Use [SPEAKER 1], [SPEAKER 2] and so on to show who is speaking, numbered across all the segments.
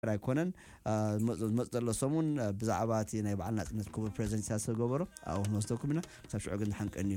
[SPEAKER 1] رايكونن مصدر سمون بزعبات ናይ ባዓል ናጽነት ክቡር ፕሬዝዳንት ሲያሰብ ገበሮ አው መስተኩምና ታሽዑ ግን ሓንቀኒዩ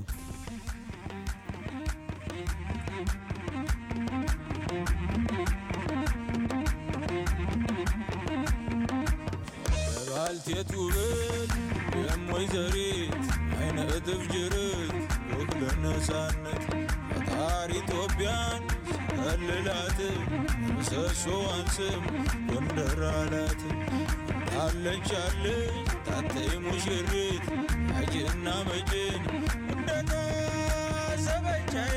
[SPEAKER 2] ባልቴቱብል የሞይ ዘሪት አይነ እጥፍ ጅርት ወክለነሳነት ታሪ ኢትዮጵያን አለላት ሰሶዋንስም ወንደራላት አለች ታተይ ሙሽሪት አጅና መጅን እንደና ሰበቻይ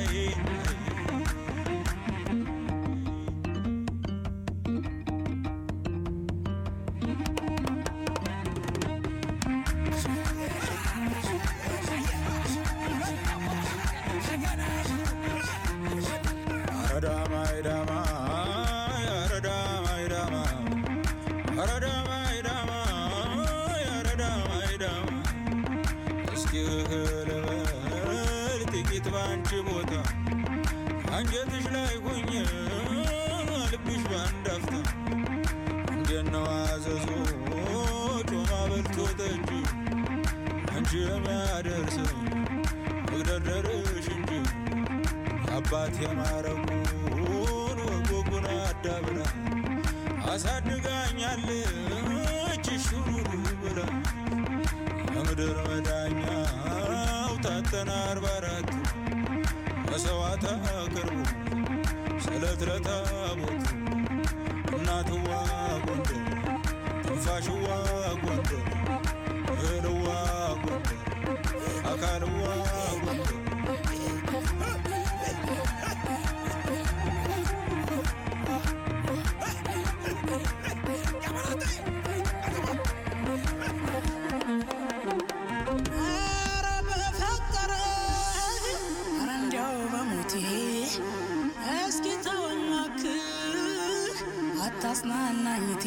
[SPEAKER 2] አንጀትሽ ላይ ሆኜ ልብሽ ባንዳፍታ እንደነው አዘዞ ጮማ በልቶ ጠጅ አንቺ የሚያደርስ ወደደርሽ እንጂ አባት የማረጉን ወጎጉን አዳብራ አሳድጋኛለች ሹሩሩ ብላ ምድር መዳኛው ታተና 44 መስዋዕት አቅርቡ ስለትረታ ሞት እናትዋ ጎንደር ትንፋሽዋ ጎንደር እህልዋ ጎንደር አካልዋ ጎንደር
[SPEAKER 3] አታስናናኝቴ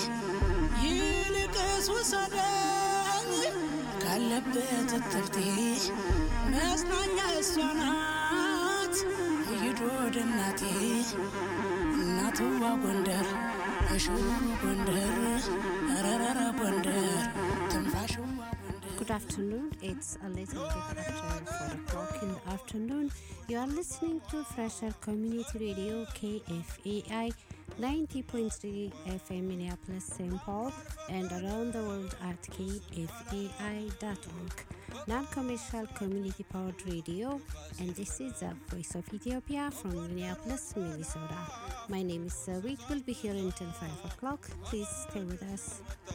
[SPEAKER 3] ይልቅስ ወሰደኝ ካለበት እትብቴ መስናኛ እሷ ናት ይዶ ደናቴ እናትዋ ጎንደር እሹ ጎንደር ረረረ ጎንደር ትንፋሽዋ
[SPEAKER 4] Good afternoon. It's a little bit after 4 o'clock in the afternoon. You are listening to Fresher Community Radio KFAI 90.3 FM Minneapolis, St. Paul, and around the world at kfai.org. Non-commercial community powered radio, and this is the Voice of Ethiopia from Minneapolis, Minnesota. My name is Sawit. We'll be here until 5 o'clock. Please stay with us.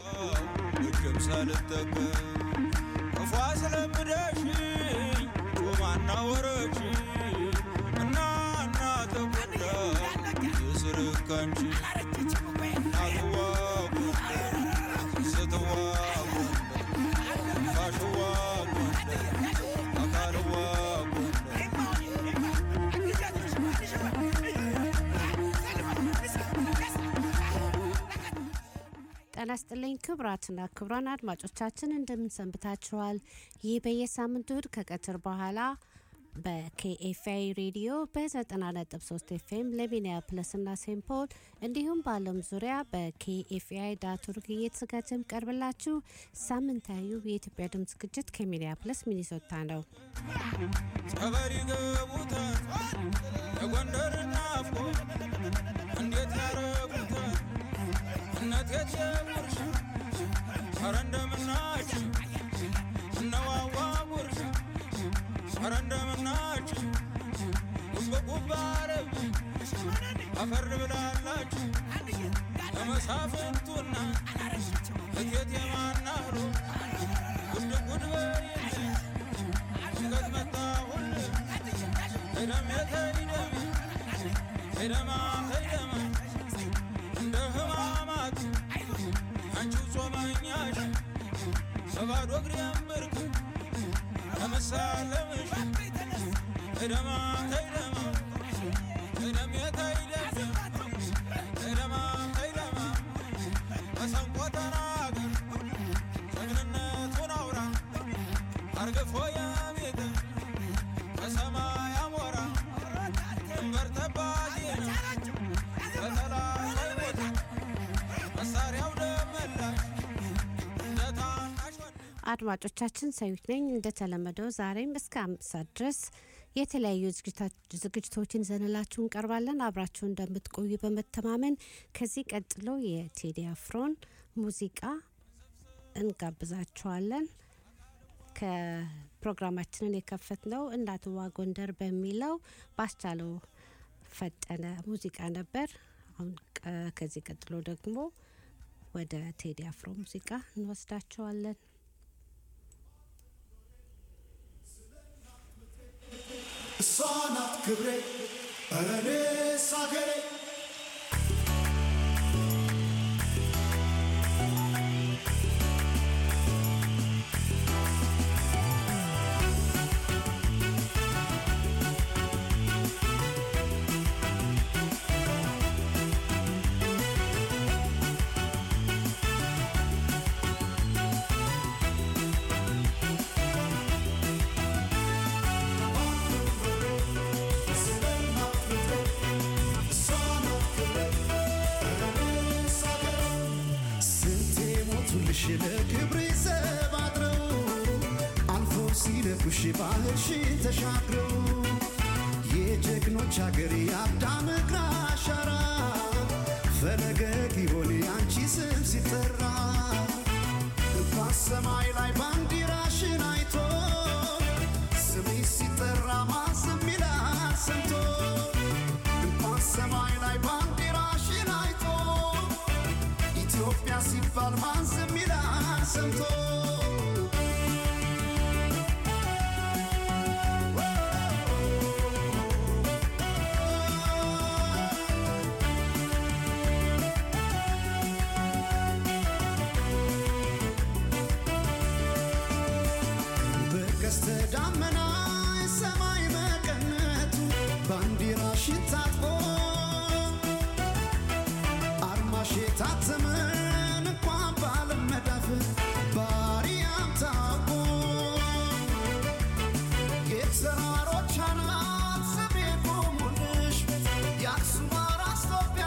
[SPEAKER 4] ጤናስጥልኝ ክብራትና ክብራን አድማጮቻችን እንደምን ሰንብታችኋል? ይህ በየሳምንቱ ከቀትር በኋላ በኬኤፍአይ ሬዲዮ በ90.3 ኤፍኤም ለሚኒያፖሊስ እና ሴንት ፖል እንዲሁም በዓለም ዙሪያ በkfai.org እየተዘጋጀ የሚቀርብላችሁ ሳምንታዊ የኢትዮጵያ ድምጽ ዝግጅት ከሚኒያፖሊስ ሚኒሶታ ነው።
[SPEAKER 2] ጸበሪ ገቡታ የጎንደርና አፎ እንዴት ያረጉታ እናት የጀምርሽ አረንደምናች ነዋዋ ጉርሽ አረንደምናች ወበቁባረብ አፈር ብላላች ለመሳፍንቱና እቴት የማናሩ ጉድ ጉድ በይልኝ ሽገት መጣሁል ሄደም የተይደም ሄደማ ሄደማ እንደ ህማማት አንቺው ጾመኛሽ በባዶ እግሬም ብርክ ለመሳለምሽ ሄደማ ሄደማ ሄደም የተይደም ሄደማ ሄደማ መሰንቆ ተናገር ጀግንነቱን አውራ አርግፎ ያሜተ ከሰማይ አሞራ ድንበር ጠባቂ ነው በጠላት አይሞት
[SPEAKER 4] አድማጮቻችን ሰዩት ነኝ። እንደተለመደው ዛሬም እስከ 5 ሰዓት ድረስ የተለያዩ ዝግጅቶችን ዘነላችሁ እንቀርባለን። አብራችሁ እንደምትቆዩ በመተማመን ከዚህ ቀጥሎ የቴዲ አፍሮን ሙዚቃ እንጋብዛችኋለን። ከፕሮግራማችንን የከፈትነው እናትዋ ጎንደር በሚለው ባስቻለው ፈጠነ ሙዚቃ ነበር። አሁን ከዚህ ቀጥሎ ደግሞ ወደ ቴዲ አፍሮ ሙዚቃ እንወስዳችኋለን።
[SPEAKER 5] صانت كبري أرني ساكري ባህርሽ ተሻግሮ የጀግኖች ሀገር የአዳም እግር አሻራ ፈለገግ ይሆን አንቺ ስም ሲጠራ በሰማይ ላይ ባንዲራሽን አይቶ ስምሽ ሲጠራ ማዘም ይላል ሰምቶ በሰማይ ላይ ባንዲራሽን አይቶ ኢትዮጵያ ሲባል ማዘም ይላል ሰምቶ ደመና ሰማይ መቀነቱ ባንዲራሽ ታጥቆ አርማሽ ታተመን እንኳን ባለመዳፍ ባሪያም ታቆ የተራሮች አናት ስሜ ቆሙልሽ የአክሱም አራስ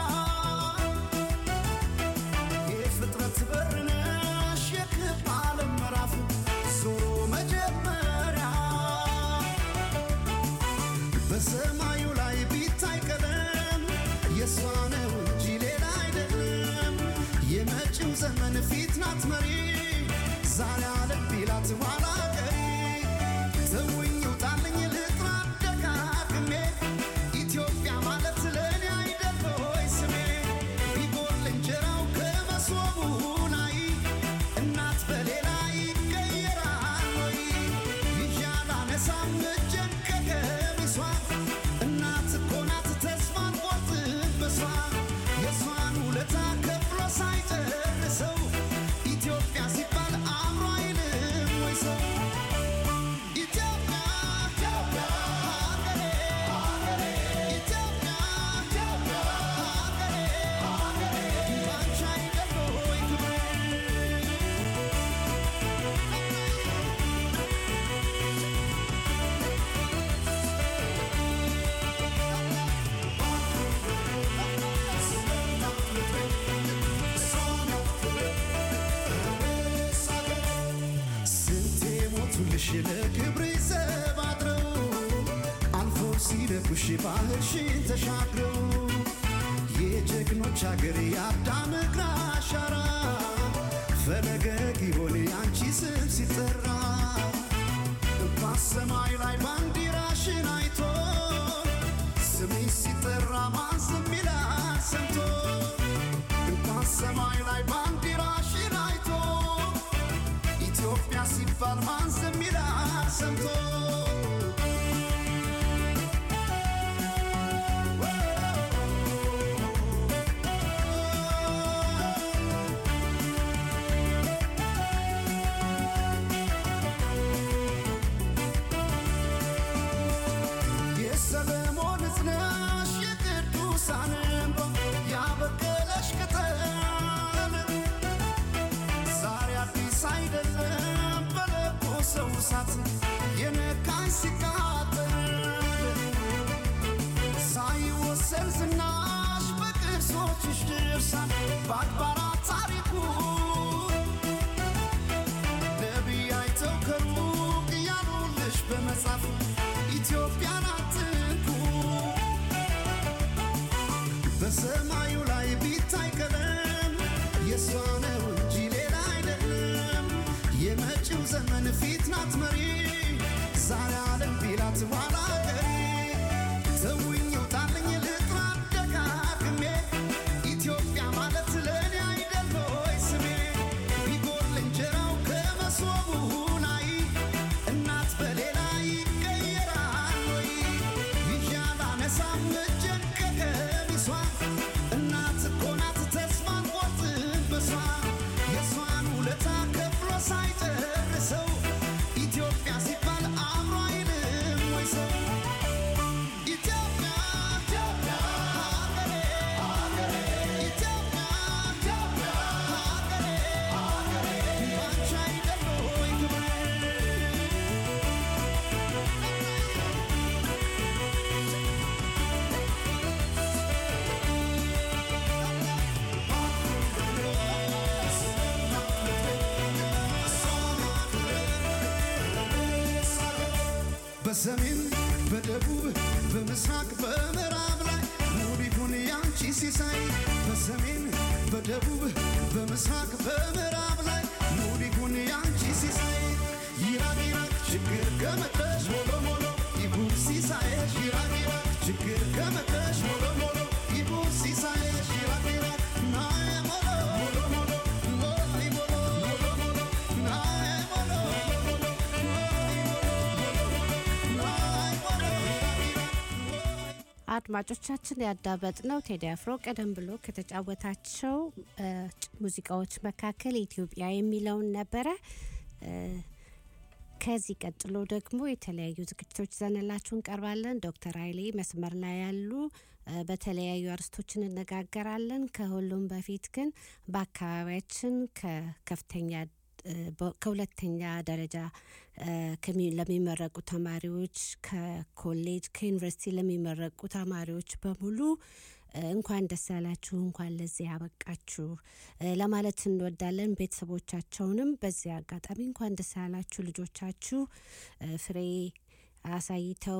[SPEAKER 5] ኢትዮጵያ የፍጥረት በር ነሽ የክብ ዓለም ምዕራፍ ዞሮ በሰማዩ ላይ ቢታይ ቀለም የሷ ነው እንጂ ሌላ አይደለም የመጪው ዘመን ፊት ናት መሪ ዛሬ አለም ቢላት ኋላ ቀሪ ተውኝ ውጣልኝ ልጥራ ደጋግሜ ኢትዮጵያ ማለት ለእኔ አይደል ሆይ ስሜ ቢጎል እንጀራው ከመሶቡ ላይ እናት በሌላ ይቀየራል ወይ ይዣል አነሳም እጄን ከቀሚሷ እናት እኮ ናት ተስፋን ቆርጥበሷ የሷን ውለታ ከፍሎ ሳይጨርሰው ኢትዮጵያ ሲባል አምሮ አይልም ወይ ሰው ኢትዮጵያ ኢትዮጵያ ሀገሬ ሀገሬ ኢትዮጵያ ኢትዮጵያ ሀገሬ ሀገሬ ባንቺ አይደል ወይ ክብሬ ስንቴ ሞቱልሽ ለክብሬ ዘብ አድረው አልፎ ሲደጉሽ ባህርሽን ተሻግረው የጀግኖች ሀገር የአዳም እግር አሻራ ፈለገግ ይሆን አንቺ ስም ሲጠራ በሰማይ ላይ ባንዲራሽን አይቶ ስምሽ ሲጠራ ማዘም ይላል ሰምቶ በሰማይ ላይ ባንዲራሽን አይቶ ኢትዮጵያ ሲባል ማዘም ይላል ሰምቶ የሰለሞን ዝናሽ የቅዱሳን እንባ ያበቀለሽ ቅጠል ዛሬ አዲስ አይደለም በለቆ ሰው እሳት የነገ ፊት ናት መሪ ዛሬ ዓለም ቢላት ባላ ገሪ ተውኝ ውጣልኝ ልጥራ ደጋግሜ ኢትዮጵያ ማለት ለኔ አይደል ወይ ስሜ ቢጎል እንጀራው ከመሶቡ ላይ እናት በሌላ ይቀየራል ወይ ይዣላ ነሳም እጄን ከቀሚሷ እናት እኮ ናት ተስፋን ቆርጥበሷ የሷን ውለታ ከፍሎ ሳይጨርሰው ኢትዮጵያ ሲባል አምሮ አይልም ወይ ሰው ኢትዮጵያ ኢትዮጵያ ሀገሬ ሀገሬ ኢትዮጵያ ኢትዮጵያ ሀገሬ ሀገሬ ባንቺ አይደል ወይ ክብሬ በሰሜን በደቡብ በምስራቅ በምዕራብ ላይ ሙሉ ይሁን ያንቺ ሲሳይ በሰሜን በደቡብ በምስራቅ በምዕራብ ላይ ሙሉ ይሁን ያንቺ ሲሳይ ይራቅ ይራቅ ችግር ከመጣሽ ሞሎ ሞሎ ይሁን ሲሳይሽ ይራቅ ይራቅ ችግር ከመጣሽ ሞሎ ሞሎ ይሁን ሲሳይሽ ይራቅ ይራቅ ናዬ ሞሎ ሞሎ ሞሎ ሞሎ ሞሎ ሞሎ ናዬ ሞሎ
[SPEAKER 4] አድማጮቻችን ያዳመጥነው ቴዲ አፍሮ ቀደም ብሎ ከተጫወታቸው ሙዚቃዎች መካከል ኢትዮጵያ የሚለውን ነበረ። ከዚህ ቀጥሎ ደግሞ የተለያዩ ዝግጅቶች ይዘንላችሁ እንቀርባለን። ዶክተር ኃይሌ መስመር ላይ ያሉ በተለያዩ አርስቶችን እንነጋገራለን። ከሁሉም በፊት ግን በአካባቢያችን ከሁለተኛ ደረጃ ለሚመረቁ ተማሪዎች ከኮሌጅ ከዩኒቨርሲቲ ለሚመረቁ ተማሪዎች በሙሉ እንኳን ደስ ያላችሁ እንኳን ለዚህ ያበቃችሁ ለማለት እንወዳለን። ቤተሰቦቻቸውንም በዚህ አጋጣሚ እንኳን ደስ ያላችሁ ልጆቻችሁ ፍሬ አሳይተው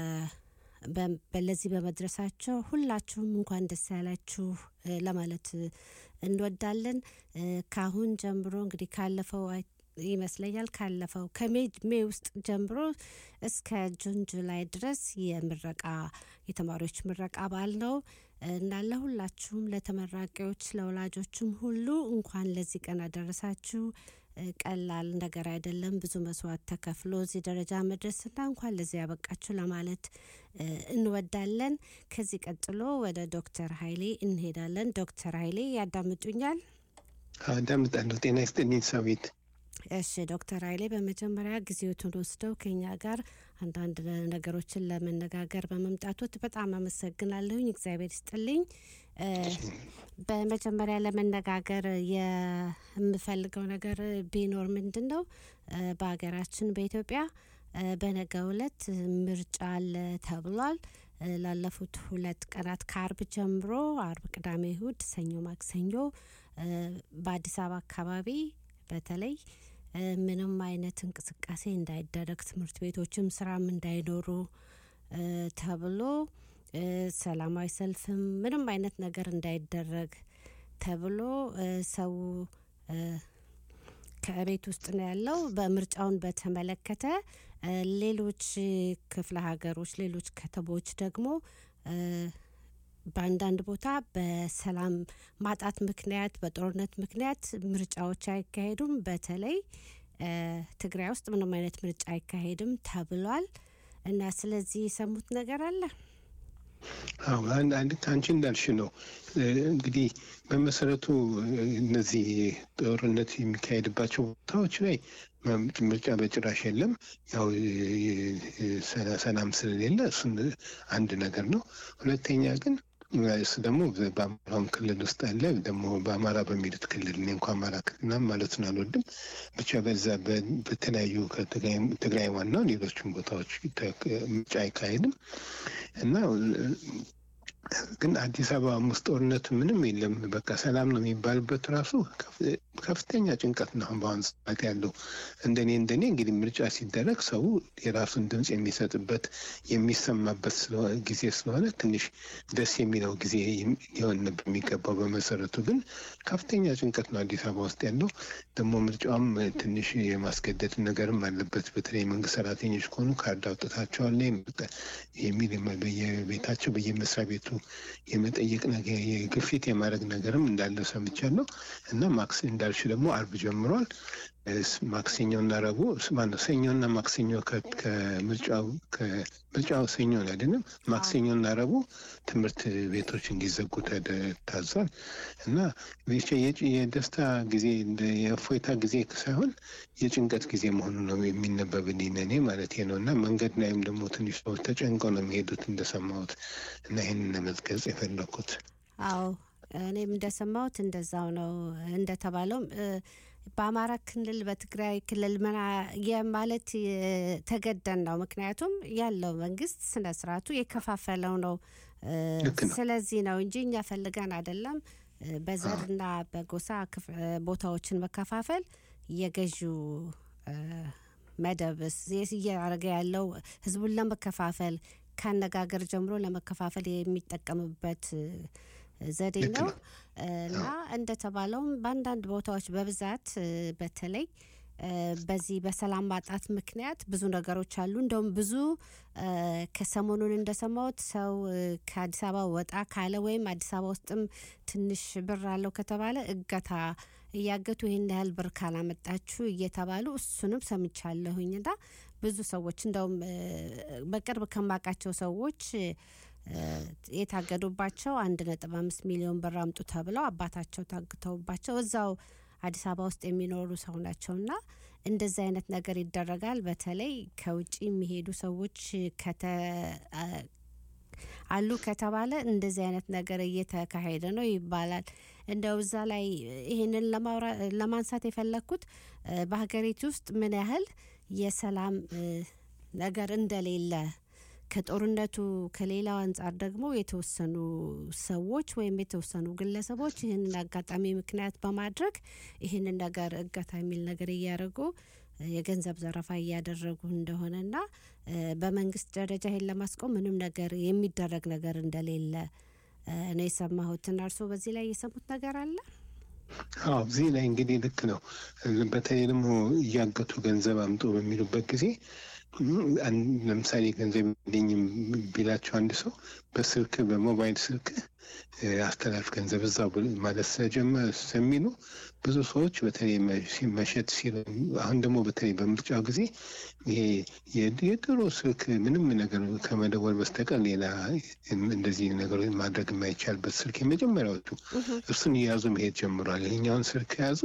[SPEAKER 4] በለዚህ በመድረሳቸው ሁላችሁም እንኳን ደስ ያላችሁ ለማለት እንወዳለን። ካሁን ጀምሮ እንግዲህ ካለፈው ይመስለኛል ካለፈው ከሜይ ውስጥ ጀምሮ እስከ ጁን ጁላይ ድረስ የተማሪዎች ምረቃ በዓል ነው እና ለሁላችሁም ለተመራቂዎች ለወላጆችም ሁሉ እንኳን ለዚህ ቀን አደረሳችሁ። ቀላል ነገር አይደለም። ብዙ መስዋዕት ተከፍሎ እዚህ ደረጃ መድረስና እንኳን ለዚህ ያበቃችሁ ለማለት እንወዳለን። ከዚህ ቀጥሎ ወደ ዶክተር ኃይሌ እንሄዳለን። ዶክተር ኃይሌ ያዳምጡኛል?
[SPEAKER 6] አዳምጣለሁ። ጤና ይስጥልኝ ሰዊት።
[SPEAKER 4] እሺ ዶክተር ኃይሌ በመጀመሪያ ጊዜዎትን ወስደው ከኛ ጋር አንዳንድ ነገሮችን ለመነጋገር በመምጣቶት በጣም አመሰግናለሁኝ። እግዚአብሔር ይስጥልኝ። በመጀመሪያ ለመነጋገር የምፈልገው ነገር ቢኖር ምንድነው በአገራችን በኢትዮጵያ በነገው ዕለት ምርጫ አለ ተብሏል። ላለፉት 2 ቀናት ከአርብ ጀምሮ አርብ፣ ቅዳሜ፣ እሁድ፣ ሰኞ፣ ማክሰኞ በአዲስ አበባ አካባቢ በተለይ ምንም አይነት እንቅስቃሴ እንዳይደረግ ትምህርት ቤቶችም ስራም እንዳይኖሩ ተብሎ ሰላማዊ ሰልፍም ምንም አይነት ነገር እንዳይደረግ ተብሎ ሰው ከቤት ውስጥ ነው ያለው። በምርጫውን በተመለከተ ሌሎች ክፍለ ሀገሮች ሌሎች ከተሞች ደግሞ በአንዳንድ ቦታ በሰላም ማጣት ምክንያት በጦርነት ምክንያት ምርጫዎች አይካሄዱም። በተለይ ትግራይ ውስጥ ምንም አይነት ምርጫ አይካሄድም ተብሏል እና ስለዚህ የሰሙት ነገር አለ?
[SPEAKER 6] አዎ አንቺ እንዳልሽ ነው። እንግዲህ በመሰረቱ እነዚህ ጦርነት የሚካሄድባቸው ቦታዎች ላይ ምርጫ በጭራሽ የለም። ያው ሰላም ስለሌለ እሱን አንድ ነገር ነው። ሁለተኛ ግን እሱ ደግሞ በአማራም ክልል ውስጥ አለ። ደግሞ በአማራ በሚሉት ክልል እኔ እንኳን አማራ ክልል ማለቱን አልወድም። ብቻ በዛ በተለያዩ ትግራይ ዋናው ሌሎችም ቦታዎች ምርጫ አይካሄድም እና ግን አዲስ አበባ ውስጥ ጦርነት ምንም የለም። በቃ ሰላም ነው የሚባልበት ራሱ ከፍተኛ ጭንቀት ነው በአሁን ሰዓት ያለው። እንደኔ እንግዲህ ምርጫ ሲደረግ ሰው የራሱን ድምፅ የሚሰጥበት የሚሰማበት ጊዜ ስለሆነ ትንሽ ደስ የሚለው ጊዜ ሊሆን የሚገባው። በመሰረቱ ግን ከፍተኛ ጭንቀት ነው አዲስ አበባ ውስጥ ያለው። ደግሞ ምርጫውም ትንሽ የማስገደድ ነገርም አለበት። በተለይ መንግስት ሰራተኞች ከሆኑ ካርድ አውጥታቸዋል የሚል በየቤታቸው በየመስሪያ ቤቱ የመጠየቅ ነገር የግፊት የማድረግ ነገርም እንዳለ ሰምቻለሁ። እና እንዳልሽ ደግሞ አርብ ጀምሯል። ማክሰኞና ረቡዕ ማነው ሰኞና ማክሰኞ ከምርጫው ሰኞ ነው አይደለም? ማክሰኞና ረቡዕ ትምህርት ቤቶች እንዲዘጉ ታዟል። እና የደስታ ጊዜ የእፎይታ ጊዜ ሳይሆን የጭንቀት ጊዜ መሆኑ ነው የሚነበብልኝ እኔ ማለት ነው። እና መንገድ ላይም ደግሞ ትንሽ ሰዎች ተጨንቀው ነው የሚሄዱት እንደሰማሁት። እና ይህንን ለመጥቀስ የፈለኩት።
[SPEAKER 4] አዎ እኔም እንደሰማሁት እንደዛው ነው። እንደተባለውም በአማራ ክልል በትግራይ ክልል ማለት ተገደን ነው። ምክንያቱም ያለው መንግስት ስነ ስርዓቱ የከፋፈለው ነው። ስለዚህ ነው እንጂ እኛ ፈልገን አይደለም። በዘርና በጎሳ ቦታዎችን መከፋፈል የገዢው መደብ እያደረገ ያለው ህዝቡን ለመከፋፈል ካነጋገር ጀምሮ ለመከፋፈል የሚጠቀምበት ዘዴ ነው። እና እንደተባለውም በአንዳንድ ቦታዎች በብዛት በተለይ በዚህ በሰላም ማጣት ምክንያት ብዙ ነገሮች አሉ። እንደውም ብዙ ከሰሞኑን እንደሰማሁት ሰው ከአዲስ አበባ ወጣ ካለ ወይም አዲስ አበባ ውስጥም ትንሽ ብር አለው ከተባለ እገታ እያገቱ ይህን ያህል ብር ካላመጣችሁ እየተባሉ እሱንም ሰምቻለሁኝና ብዙ ሰዎች እንደውም በቅርብ ከማውቃቸው ሰዎች የታገዱባቸው 1.5 ሚሊዮን ብር አምጡ ተብለው አባታቸው ታግተውባቸው እዛው አዲስ አበባ ውስጥ የሚኖሩ ሰው ናቸውና እንደዚህ አይነት ነገር ይደረጋል። በተለይ ከውጪ የሚሄዱ ሰዎች አሉ ከተባለ እንደዚህ አይነት ነገር እየተካሄደ ነው ይባላል። እንደው እዛ ላይ ይሄንን ለማንሳት የፈለኩት በሀገሪቱ ውስጥ ምን ያህል የሰላም ነገር እንደሌለ ከጦርነቱ ከሌላው አንጻር ደግሞ የተወሰኑ ሰዎች ወይም የተወሰኑ ግለሰቦች ይህንን አጋጣሚ ምክንያት በማድረግ ይህንን ነገር እገታ የሚል ነገር እያደረጉ የገንዘብ ዘረፋ እያደረጉ እንደሆነና በመንግስት ደረጃ ይሄን ለማስቆም ምንም ነገር የሚደረግ ነገር እንደሌለ ነው የሰማሁት። እርሶ በዚህ ላይ የሰሙት ነገር አለ?
[SPEAKER 6] አዎ እዚህ ላይ እንግዲህ ልክ ነው። በተለይ ደግሞ እያገቱ ገንዘብ አምጡ በሚሉበት ጊዜ ለምሳሌ ገንዘብ የለኝም ቢላቸው አንድ ሰው በስልክ በሞባይል ስልክ አስተላልፍ ገንዘብ እዛው ማለት ስለሚሉ ብዙ ሰዎች በተለይ መሸጥ ሲሉ አሁን ደግሞ በተለይ በምርጫው ጊዜ ይሄ የድሮ ስልክ ምንም ነገር ከመደወል በስተቀር ሌላ እንደዚህ ነገሮች ማድረግ የማይቻልበት ስልክ የመጀመሪያዎቹ እሱን እያዙ መሄድ ጀምሯል። ይሄኛውን ስልክ የያዙ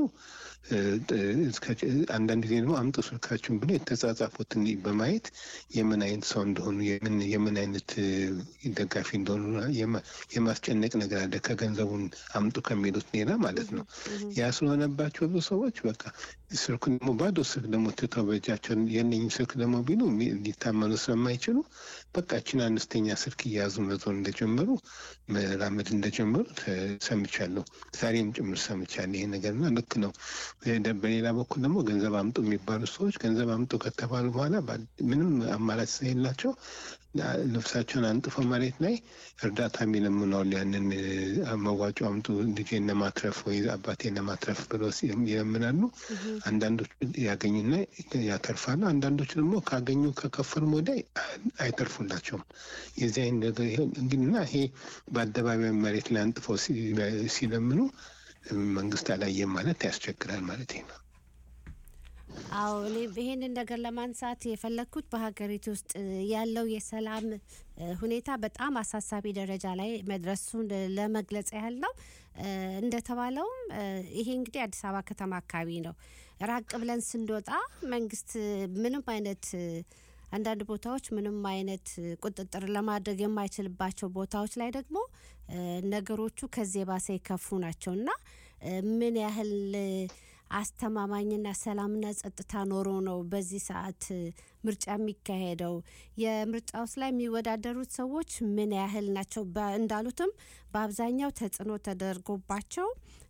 [SPEAKER 6] አንዳንድ ጊዜ ደግሞ አምጡ ስልካችሁን ብሎ የተጻጻፉትን በማየት የምን አይነት ሰው እንደሆኑ የምን አይነት ደጋፊ እንደሆኑ የማስጨነቅ ነገር አለ ከገንዘቡን አምጡ ከሚሉት ሌላ ማለት ነው። ያ ስለሆነባቸው ብዙ ሰዎች በቃ ስልኩን ደግሞ ባዶ ስልክ ደግሞ ትተው በእጃቸው የለኝም ስልክ ደግሞ ቢሉ ሊታመኑ ስለማይችሉ በቃ እችን አነስተኛ ስልክ እያያዙ መዞር እንደጀመሩ መራመድ እንደጀመሩ ሰምቻለሁ። ዛሬም ጭምር ሰምቻለሁ ይሄ ነገርና ልክ ነው። በሌላ በኩል ደግሞ ገንዘብ አምጡ የሚባሉ ሰዎች ገንዘብ አምጡ ከተባሉ በኋላ ምንም አማራጭ ስለሌላቸው ልብሳቸውን አንጥፈው መሬት ላይ እርዳታ የሚለምነዋል። ያንን መዋጮ አምጡ ልጄን ለማትረፍ ወይ አባቴን ለማትረፍ ብለው ይለምናሉ። አንዳንዶች ያገኙና ያተርፋሉ። አንዳንዶች ደግሞ ካገኙ ከከፈሉ ወዲያ አይተርፉላቸውም። የዚህ አይነት ነገር እንግዲህና ይሄ በአደባባይ መሬት ላይ አንጥፈው ሲለምኑ መንግስት አላየም ማለት ያስቸግራል ማለት ነው።
[SPEAKER 4] አዎ ይሄንን ነገር ለማንሳት የፈለኩት በሀገሪቱ ውስጥ ያለው የሰላም ሁኔታ በጣም አሳሳቢ ደረጃ ላይ መድረሱን ለመግለጽ ያህል ነው። እንደተባለውም ይሄ እንግዲህ አዲስ አበባ ከተማ አካባቢ ነው። ራቅ ብለን ስንወጣ መንግስት ምንም አይነት አንዳንድ ቦታዎች ምንም አይነት ቁጥጥር ለማድረግ የማይችልባቸው ቦታዎች ላይ ደግሞ ነገሮቹ ከዚህ ባሰ የከፉ ናቸውና ምን ያህል አስተማማኝና ሰላምና ጸጥታ ኖሮ ነው በዚህ ሰዓት ምርጫ የሚካሄደው? የምርጫውስ ላይ የሚወዳደሩት ሰዎች ምን ያህል ናቸው? እንዳሉትም በአብዛኛው ተጽዕኖ ተደርጎባቸው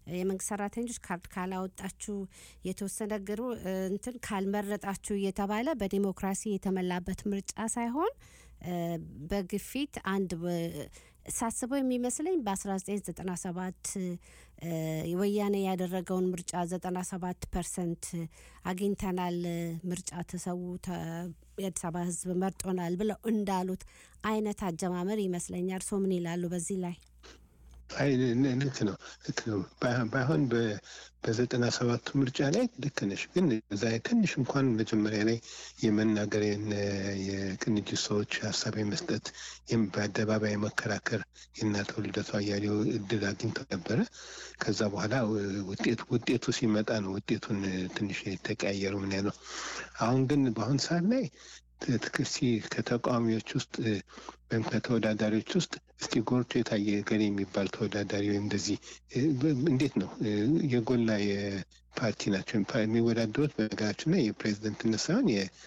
[SPEAKER 4] የመንግስት ሰራተኞች ካርድ ካላወጣችሁ የተወሰነ ግሩ እንትን ካልመረጣችሁ እየተባለ በዲሞክራሲ የተመላበት ምርጫ ሳይሆን በግፊት አንድ ሳስበው የሚመስለኝ በ1997 ወያኔ ያደረገውን ምርጫ 97% አግኝተናል ምርጫ ተሰው የአዲስ አበባ ህዝብ መርጦናል ብለው እንዳሉት አይነት አጀማመር ይመስለኛል። እርሶ ምን ይላሉ በዚህ ላይ?
[SPEAKER 6] አይ ልክ ነው ባይሆን በ97 ምርጫ ላይ ልክ ነሽ። ግን እዛ ትንሽ እንኳን መጀመሪያ ላይ የመናገር የቅንጅት ሰዎች ሀሳብ የመስጠት በአደባባይ መከራከር የእናቶ ልደቱ አያሌው እድል አግኝተው ነበረ። ከዛ በኋላ ውጤቱ ሲመጣ ነው ውጤቱን ትንሽ የተቀያየሩ ምን ያለው። አሁን ግን በአሁን ሰዓት ላይ ትክክሲ ከተቃዋሚዎች ውስጥ ወይም ከተወዳዳሪዎች ውስጥ እስቲ ጎልቶ የታየ ገሌ የሚባል ተወዳዳሪ ወይም እንደዚህ እንዴት ነው የጎላ የፓርቲ ናቸው የሚወዳደሩት? በነገራችን ላይ የፕሬዝደንትነት ሳይሆን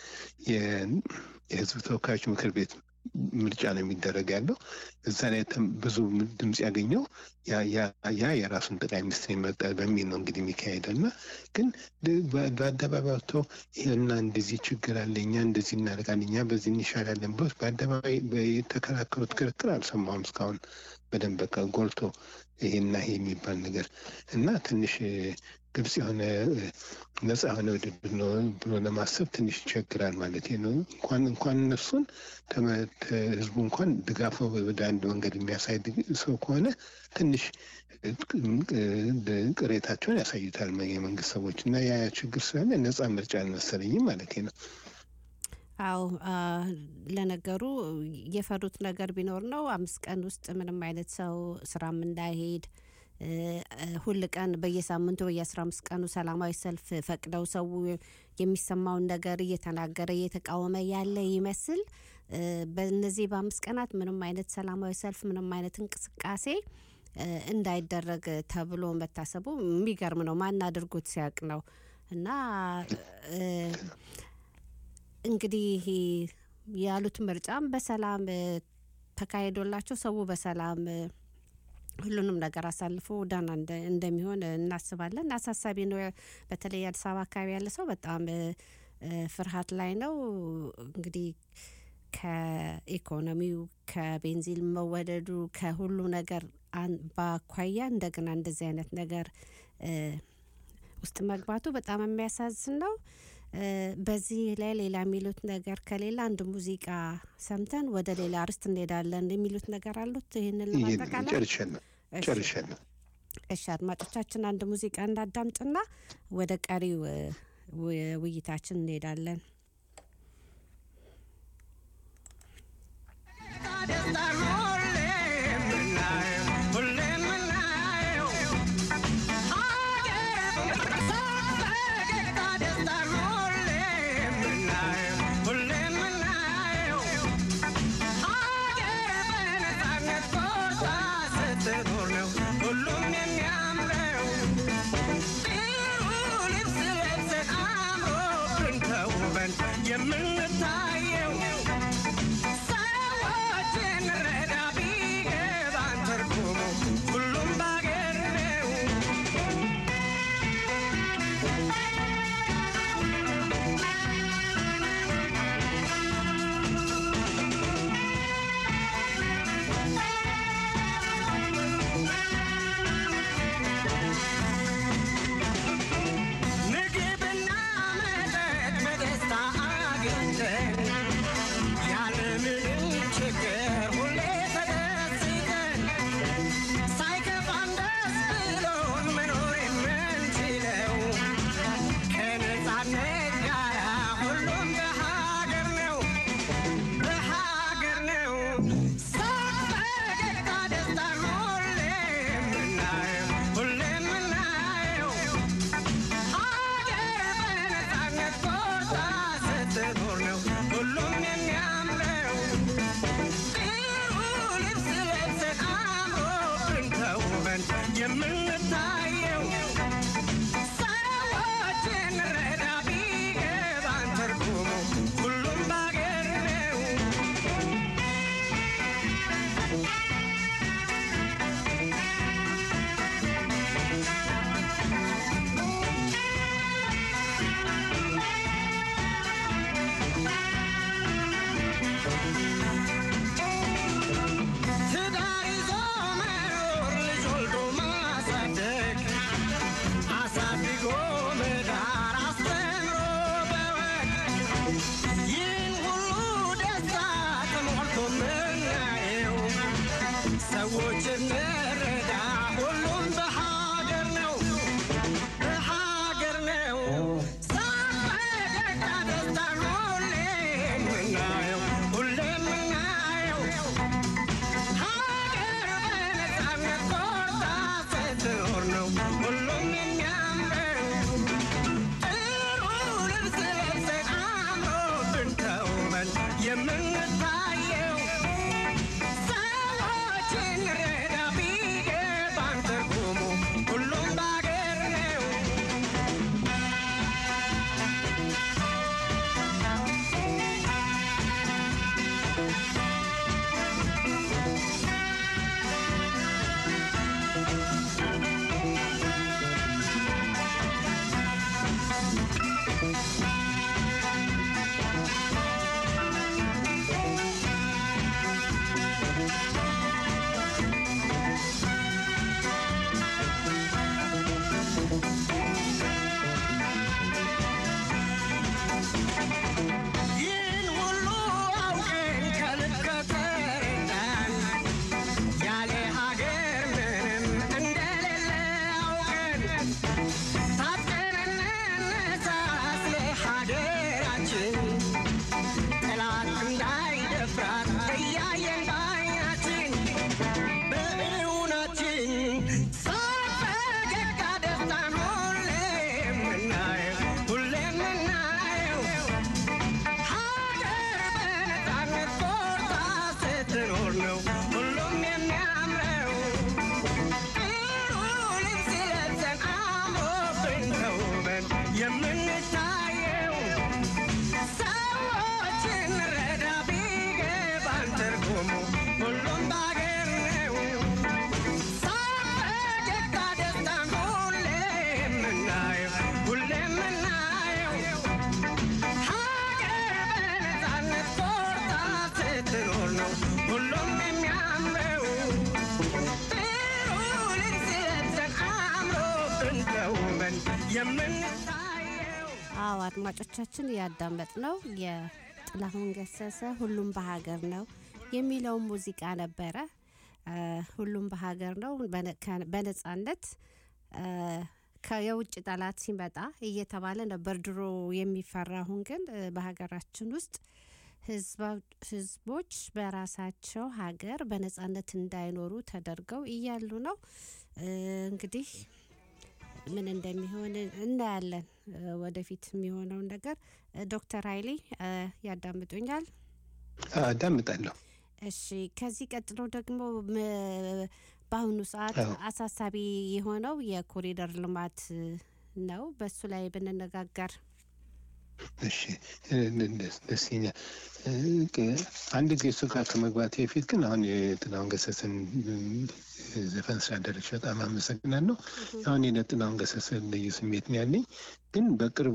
[SPEAKER 6] የህዝብ ተወካዮች ምክር ቤት ምርጫ ነው የሚደረግ ያለው። እዛ ላይ ብዙ ድምጽ ያገኘው ያ የራሱን ጠቅላይ ሚኒስትር ይመርጣል በሚል ነው እንግዲህ የሚካሄደውና ግን በአደባባይ ወጥተው ይሄና እንደዚህ ችግር አለ እኛ እንደዚህ እናደርጋለን እኛ በዚህ እንሻላለን ብሎ በአደባባይ የተከራከሩት ክርክር አልሰማሁም እስካሁን በደንብ በቃ ጎልቶ ይሄና ይሄ የሚባል ነገር እና ትንሽ ግልጽ የሆነ ነፃ የሆነ ውድድር ነው ብሎ ለማሰብ ትንሽ ይቸግራል ማለት ነው። እንኳን እነሱን ህዝቡ እንኳን ድጋፍ ወደ አንድ መንገድ የሚያሳይ ሰው ከሆነ ትንሽ ቅሬታቸውን ያሳዩታል የመንግስት ሰዎች እና ያ ችግር ስላለ ነፃ ምርጫ አልመሰለኝም ማለት ነው።
[SPEAKER 4] አዎ ለነገሩ የፈሩት ነገር ቢኖር ነው 5 ቀን ውስጥ ምንም አይነት ሰው ስራም እንዳይሄድ ሁሉ ቀን በየሳምንቱ በየ15 ቀኑ ሰላማዊ ሰልፍ ፈቅደው ሰው የሚሰማውን ነገር እየተናገረ እየተቃወመ ያለ ይመስል በእነዚህ በ5 ቀናት ምንም አይነት ሰላማዊ ሰልፍ ምንም አይነት እንቅስቃሴ እንዳይደረግ ተብሎ መታሰቡ የሚገርም ነው። ማን አድርጎት ሲያቅ ነው። እና እንግዲህ ያሉት ምርጫም በሰላም ተካሂዶላቸው ሰው በሰላም ሁሉንም ነገር አሳልፎ ዳና እንደሚሆን እናስባለን። አሳሳቢ ነው። በተለይ አዲስ አበባ አካባቢ ያለ ሰው በጣም ፍርሃት ላይ ነው። እንግዲህ ከኢኮኖሚው ከቤንዚን መወደዱ ከሁሉ ነገር ባኳያ እንደገና እንደዚህ አይነት ነገር ውስጥ መግባቱ በጣም የሚያሳዝን ነው። በዚህ ላይ ሌላ የሚሉት ነገር ከሌላ አንድ ሙዚቃ ሰምተን ወደ ሌላ አርስት እንሄዳለን የሚሉት ነገር አሉት? ይሄንን ለማጠቃለል ጨርሻለሁ። እሺ አድማጮቻችን አንድ ሙዚቃ እንዳዳምጥና ወደ ቀሪው ውይይታችን እንሄዳለን።
[SPEAKER 2] When
[SPEAKER 4] አድማጮቻችን ያዳመጥነው የጥላሁን ገሰሰ ሁሉም በሀገር ነው የሚለው ሙዚቃ ነበረ። ሁሉም በሀገር ነው በነጻነት ከየውጭ ጠላት ሲመጣ እየተባለ ነበር ድሮ የሚፈራሁን ግን በሀገራችን ውስጥ ህዝቦች በራሳቸው ሀገር በነጻነት እንዳይኖሩ ተደርገው እያሉ ነው። እንግዲህ ምን እንደሚሆን እናያለን ወደፊት የሚሆነው ነገር። ዶክተር ኃይሌ ያዳምጡኛል?
[SPEAKER 6] አዳምጣለሁ።
[SPEAKER 4] እሺ ከዚህ ቀጥሎ ደግሞ በአሁኑ ሰዓት አሳሳቢ የሆነው የኮሪደር ልማት ነው። በሱ ላይ ብንነጋገር
[SPEAKER 6] እሺ ደስ ይለኛል። አንድ ጊዜ እሱ ጋር ከመግባቴ በፊት ግን አሁን የጥላሁን ገሰሰን ዘፈን ስላደረግሽ በጣም አመሰግናለሁ። አሁን የጥላሁን ገሰሰ ልዩ ስሜት ነው ያለኝ። ግን በቅርቡ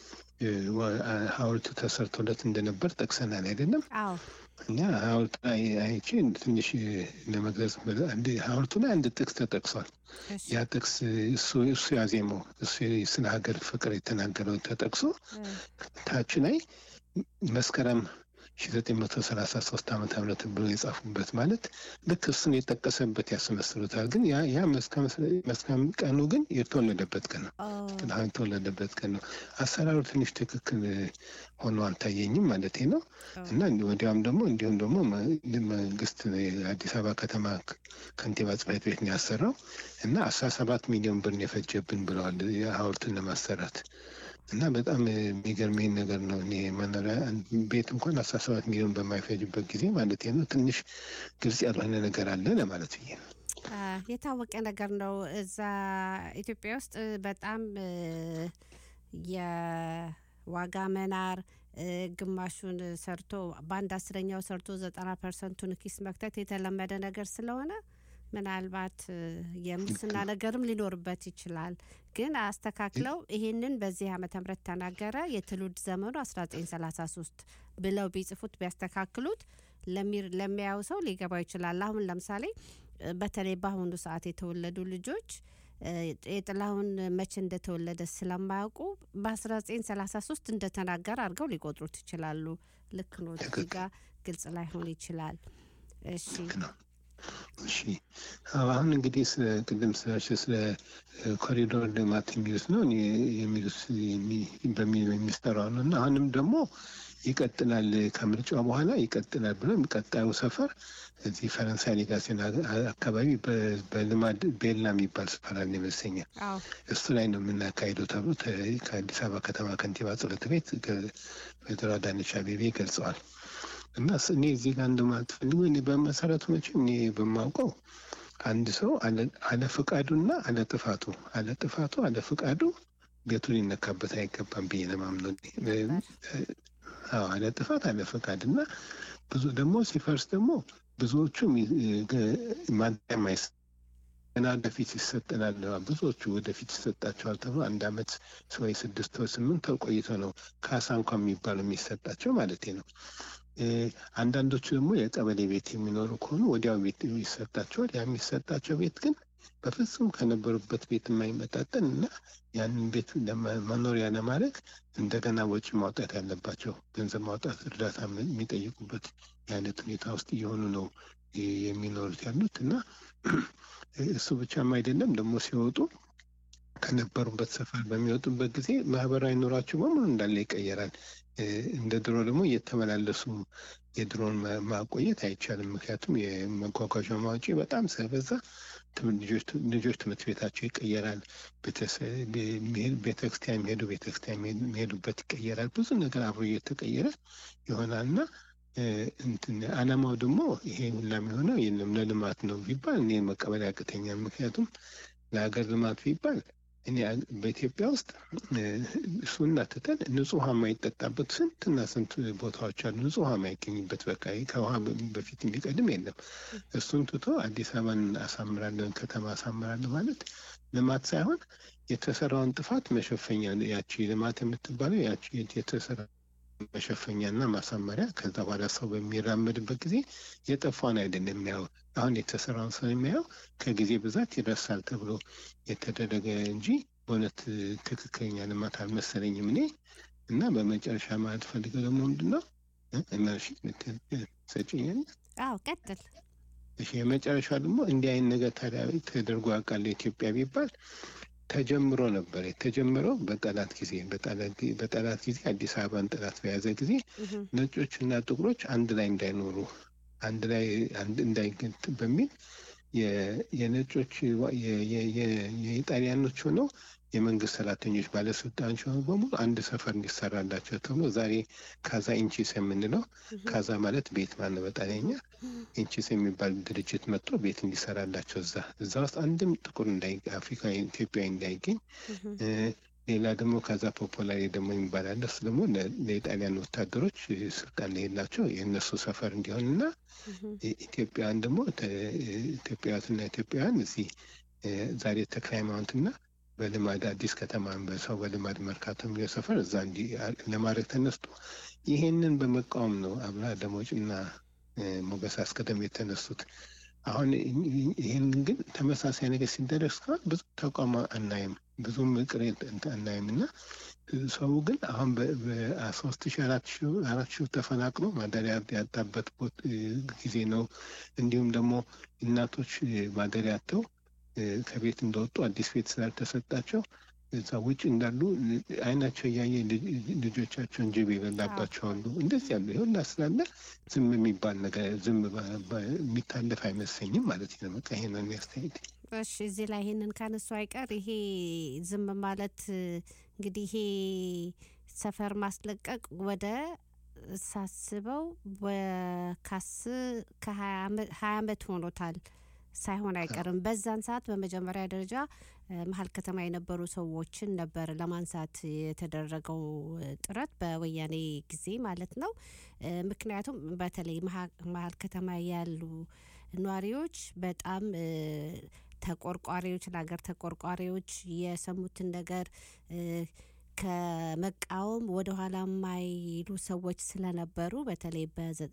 [SPEAKER 6] ሐውልቱ ተሰርቶለት እንደነበር ጠቅሰናል አይደለም?
[SPEAKER 4] አዎ።
[SPEAKER 6] እና ሐውልቱ ላይ አይቼ ትንሽ ለመግለጽ ሐውልቱ ላይ አንድ ጥቅስ ተጠቅሷል። ያ ጥቅስ እሱ ያዜመው እሱ ስለ ሀገር ፍቅር የተናገረው ተጠቅሶ ታች ላይ መስከረም 1933 ዓመተ ምህረት ብሎ የጻፉበት ማለት ልክ እሱን የጠቀሰበት ያስመስሉታል። ግን ያ መስከረም ቀኑ ግን የተወለደበት ቀን ነው። ጥላሁን የተወለደበት ቀን ነው። አሰራሩ ትንሽ ትክክል ሆኖ አልታየኝም ማለቴ ነው። እና ወዲያውም ደግሞ እንዲሁም ደግሞ መንግስት የአዲስ አበባ ከተማ ከንቲባ ጽሕፈት ቤት ነው ያሰራው እና 17 ሚሊዮን ብር የፈጀብን ብለዋል ሐውልቱን ለማሰራት። እና በጣም የሚገርመኝ ነገር ነው። እኔ መኖሪያ ቤት እንኳን 17 ሚሊዮን በማይፈጅበት ጊዜ ማለት ነው ትንሽ ግልጽ ያልሆነ ነገር አለ ለማለት ብዬ ነው።
[SPEAKER 4] የታወቀ ነገር ነው። እዛ ኢትዮጵያ ውስጥ በጣም የዋጋ መናር ግማሹን ሰርቶ በአንድ አስረኛው ሰርቶ 90% ኪስ መክተት የተለመደ ነገር ስለሆነ ምናልባት የሙስና ነገርም ሊኖርበት ይችላል። ግን አስተካክለው ይሄንን በዚህ ዓመተ ምህረት ተናገረ የትውልድ ዘመኑ 1933 ብለው ቢጽፉት ቢያስተካክሉት ለሚያዩ ሰው ሊገባው ይችላል። አሁን ለምሳሌ በተለይ በአሁኑ ሰዓት የተወለዱ ልጆች የጥላሁን መቼ እንደተወለደ ስለማያውቁ በ1933 እንደተናገረ አድርገው ሊቆጥሩት ይችላሉ። ልክ ነው። እዚህ ጋር ግልጽ ላይሆን ይችላል።
[SPEAKER 6] እሺ አሁን እንግዲህ ቅድም ስለ ኮሪዶር ልማት የሚሉት ነው የሚሉት የሚሰራው ነው እና አሁንም ደግሞ ይቀጥላል ከምርጫው በኋላ ይቀጥላል ብሎ ቀጣዩ ሰፈር እዚህ ፈረንሳይ ሌጋሲዮን አካባቢ በልማድ ቤላ የሚባል ሰፈር አለ ይመስለኛል። እሱ ላይ ነው የምናካሄደው ተብሎ ከአዲስ አበባ ከተማ ከንቲባ ጽሕፈት ቤት ወይዘሮ አዳነች አቤቤ ገልጸዋል። እና እኔ እዚህ ጋር እንደማለት ፈልገው እኔ በመሰረቱ መቼም እኔ በማውቀው አንድ ሰው አለ ፍቃዱና አለ ጥፋቱ አለ ፍቃዱ ቤቱ ሊነካበት አይገባም ብዬ ለማምነው። አለ ጥፋት አለ ፍቃድና ብዙ ደግሞ ሲፈርስ ደግሞ ብዙዎቹ ማንተማይስ እና ወደፊት ይሰጠናል ብዙዎቹ ወደፊት ይሰጣቸዋል ተብሎ 1 ዓመት ወይ 6 ወይ 8 ቆይቶ ነው ካሳ እንኳን የሚባለው የሚሰጣቸው ማለት ነው። አንዳንዶቹ ደግሞ የቀበሌ ቤት የሚኖሩ ከሆኑ ወዲያው ቤት ይሰጣቸዋል። ያ የሚሰጣቸው ቤት ግን በፍጹም ከነበሩበት ቤት የማይመጣጠን እና ያንን ቤት መኖሪያ ለማድረግ እንደገና ወጪ ማውጣት ያለባቸው ገንዘብ ማውጣት እርዳታ የሚጠይቁበት የአይነት ሁኔታ ውስጥ እየሆኑ ነው የሚኖሩት ያሉት እና እሱ ብቻም አይደለም ደግሞ ሲወጡ ከነበሩበት ሰፈር በሚወጡበት ጊዜ ማህበራዊ ኑሯቸው በሙሉ እንዳለ ይቀየራል። እንደ ድሮ ደግሞ እየተመላለሱ የድሮን ማቆየት አይቻልም። ምክንያቱም የመጓጓዣ ማውጪ በጣም ስለበዛ ልጆች ትምህርት ቤታቸው ይቀየራል። ቤተክርስቲያን የሚሄዱበት ይቀየራል። ብዙ ነገር አብሮ እየተቀየረ ይሆናል እና አላማው ደግሞ ይሄ ሁላ የሚሆነው የለም ለልማት ነው ቢባል እኔ መቀበል ያቅተኛል። ምክንያቱም ለሀገር ልማት ቢባል እኔ በኢትዮጵያ ውስጥ እሱን ትተን ንጹህ ውሃ የማይጠጣበት ስንትና ስንት ቦታዎች አሉ። ንጹህ ውሃ የማይገኝበት በቃ ከውሃ በፊት የሚቀድም የለም። እሱን ትቶ አዲስ አበባን አሳምራለን ከተማ አሳምራለን ማለት ልማት ሳይሆን የተሰራውን ጥፋት መሸፈኛ ያቺ ልማት የምትባለው ያቺ የተሰራ መሸፈኛና ማሳመሪያ ከዛ በኋላ ሰው በሚራመድበት ጊዜ የጠፋን አይደለም የሚያየው። አሁን የተሰራውን ሰው የሚያየው ከጊዜ ብዛት ይረሳል ተብሎ የተደረገ እንጂ በእውነት ትክክለኛ ልማት አልመሰለኝም እኔ። እና በመጨረሻ ማለት ፈልገው ደግሞ ምንድነው እነሺ ሰጪኝ
[SPEAKER 4] ቀጥል።
[SPEAKER 6] እሺ የመጨረሻ ደግሞ እንዲህ አይነት ነገር ታዲያ ተደርጎ ያውቃል ኢትዮጵያ ቢባል ተጀምሮ ነበር። የተጀመረው በጠላት ጊዜ አዲስ አበባን ጠላት በያዘ ጊዜ ነጮችና ጥቁሮች አንድ ላይ እንዳይኖሩ እንዳይገንት በሚል የነጮች የኢጣሊያኖች ሆነው የመንግስት ሰራተኞች ባለስልጣኖች ሆነው በሙሉ አንድ ሰፈር እንዲሰራላቸው ተብሎ ዛሬ ካዛ ኢንቺስ የምንለው ካዛ ማለት ቤት ማለት በጣሊያኛ ኢንቺስ የሚባል ድርጅት መጥቶ ቤት እንዲሰራላቸው እዛ ውስጥ አንድም ጥቁር አፍሪካዊ ኢትዮጵያዊ እንዳይገኝ ሌላ ደግሞ ካዛ ፖፖላሪ ደግሞ የሚባል አለ። እሱ ደግሞ ለኢጣሊያን ወታደሮች ስልጣን ሌላቸው የእነሱ ሰፈር እንዲሆንና ኢትዮጵያውያን ደግሞ ኢትዮጵያውያትና ኢትዮጵያውያን እዚህ ዛሬ ተክለ ሃይማኖትና በልማድ አዲስ ከተማን በሰው በልማድ መርካቶ የሚለው ሰፈር እዛ ለማድረግ ተነስቶ ይሄንን በመቃወም ነው አብርሃ ደሞጭና ሞገስ አስቀደም የተነሱት። አሁን ይሄን ግን ተመሳሳይ ነገር ሲደረግ እስካሁን ብዙ ተቃውሞ አናይም፣ ብዙም ቅሬታ አናይም እና ሰው ግን አሁን በ3,000-4,000 ተፈናቅሎ ማደሪያ ያጣበት ጊዜ ነው። እንዲሁም ደግሞ እናቶች ማደሪያ አጥተው ከቤት እንደወጡ አዲስ ቤት ስላልተሰጣቸው እዛ ውጭ እንዳሉ አይናቸው እያየ ልጆቻቸውን ጅብ የበላባቸው አሉ። እንደዚህ ያሉ ይሁን ስላለ ዝም የሚባል ነገር ዝም የሚታለፍ አይመስለኝም ማለት ነው። በቃ ይሄን ነው የሚያስተያየው።
[SPEAKER 4] እሺ እዚህ ላይ ይሄንን ካነሱ አይቀር ይሄ ዝም ማለት እንግዲህ ይሄ ሰፈር ማስለቀቅ ወደ ሳስበው ከ20 ዓመት ሆኖታል ሳይሆን አይቀርም። በዛን ሰዓት በመጀመሪያ ደረጃ መሀል ከተማ የነበሩ ሰዎችን ነበር ለማንሳት የተደረገው ጥረት በወያኔ ጊዜ ማለት ነው። ምክንያቱም በተለይ መሀል ከተማ ያሉ ነዋሪዎች በጣም ተቆርቋሪዎች፣ ለሀገር ተቆርቋሪዎች የሰሙትን ነገር ከመቃወም ወደኋላ የማይሉ ሰዎች ስለነበሩ በተለይ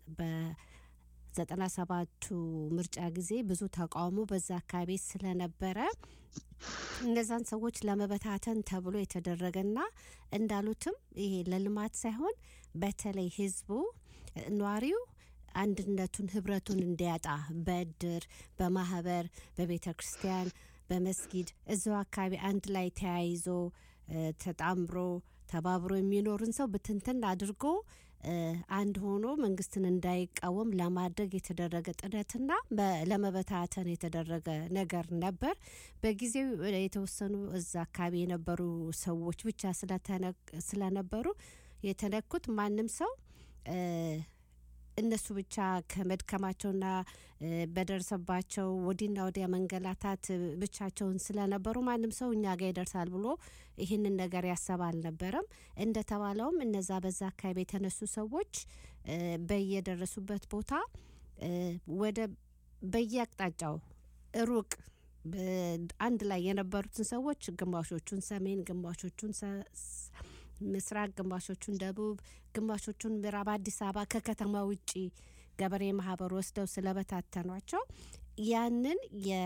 [SPEAKER 4] በ97ቱ ምርጫ ጊዜ ብዙ ተቃውሞ በዛ አካባቢ ስለነበረ እነዛን ሰዎች ለመበታተን ተብሎ የተደረገና እንዳሉትም ይሄ ለልማት ሳይሆን በተለይ ህዝቡ ነዋሪው አንድነቱን ህብረቱን እንዲያጣ በእድር፣ በማህበር፣ በቤተ ክርስቲያን፣ በመስጊድ እዛው አካባቢ አንድ ላይ ተያይዞ ተጣምሮ ተባብሮ የሚኖርን ሰው በትንትን አድርጎ አንድ ሆኖ መንግስትን እንዳይቃወም ለማድረግ የተደረገ ጥረትና ለመበታተን የተደረገ ነገር ነበር። በጊዜው የተወሰኑ እዛ አካባቢ የነበሩ ሰዎች ብቻ ስለነበሩ የተነኩት ማንም ሰው እነሱ ብቻ ከመድከማቸውና በደረሰባቸው ወዲና ወዲያ መንገላታት ብቻቸውን ስለነበሩ ማንም ሰው እኛ ጋር ይደርሳል ብሎ ይህንን ነገር ያሰብ አልነበረም። እንደተባለውም እነዛ በዛ አካባቢ የተነሱ ሰዎች በየደረሱበት ቦታ ወደ በየአቅጣጫው ሩቅ አንድ ላይ የነበሩትን ሰዎች ግማሾቹን ሰሜን፣ ግማሾቹን ምስራቅ፣ ግማሾቹን ደቡብ፣ ግማሾቹን ምዕራብ አዲስ አበባ ከከተማ ውጪ ገበሬ ማህበር ወስደው ስለበታተኗቸው ያንን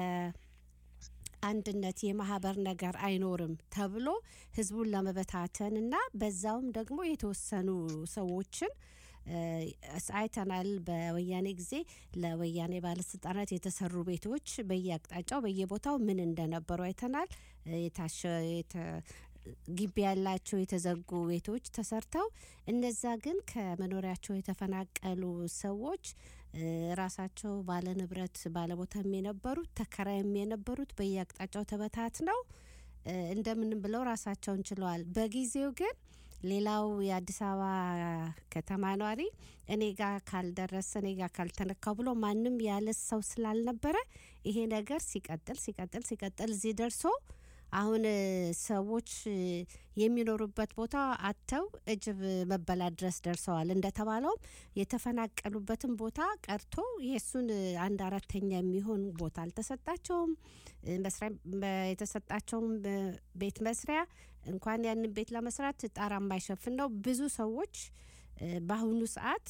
[SPEAKER 4] የአንድነት የማህበር ነገር አይኖርም ተብሎ ህዝቡን ለመበታተንና በዛውም ደግሞ የተወሰኑ ሰዎችን አይተናል። በወያኔ ጊዜ ለወያኔ ባለስልጣናት የተሰሩ ቤቶች በየአቅጣጫው በየቦታው ምን እንደነበሩ አይተናል። ግቢ ያላቸው የተዘጉ ቤቶች ተሰርተው እነዛ ግን ከመኖሪያቸው የተፈናቀሉ ሰዎች ራሳቸው ባለ ንብረት ባለቦታም የነበሩት ተከራይም የነበሩት በየአቅጣጫው ተበታትነው እንደምንም ብለው ራሳቸውን ችለዋል። በጊዜው ግን ሌላው የአዲስ አበባ ከተማ ነዋሪ እኔ ጋር ካልደረሰ እኔ ጋር ካልተነካው ብሎ ማንም ያለ ሰው ስላልነበረ ይሄ ነገር ሲቀጥል እዚህ ደርሶ አሁን ሰዎች የሚኖሩበት ቦታ አጥተው እጅብ መበላት ድረስ ደርሰዋል። እንደተባለው የተፈናቀሉበትን ቦታ ቀርቶ የሱን 1/4 የሚሆን ቦታ አልተሰጣቸውም። የተሰጣቸውም ቤት መስሪያ እንኳን ያንን ቤት ለመስራት ጣራ የማይሸፍን ነው። ብዙ ሰዎች በአሁኑ ሰዓት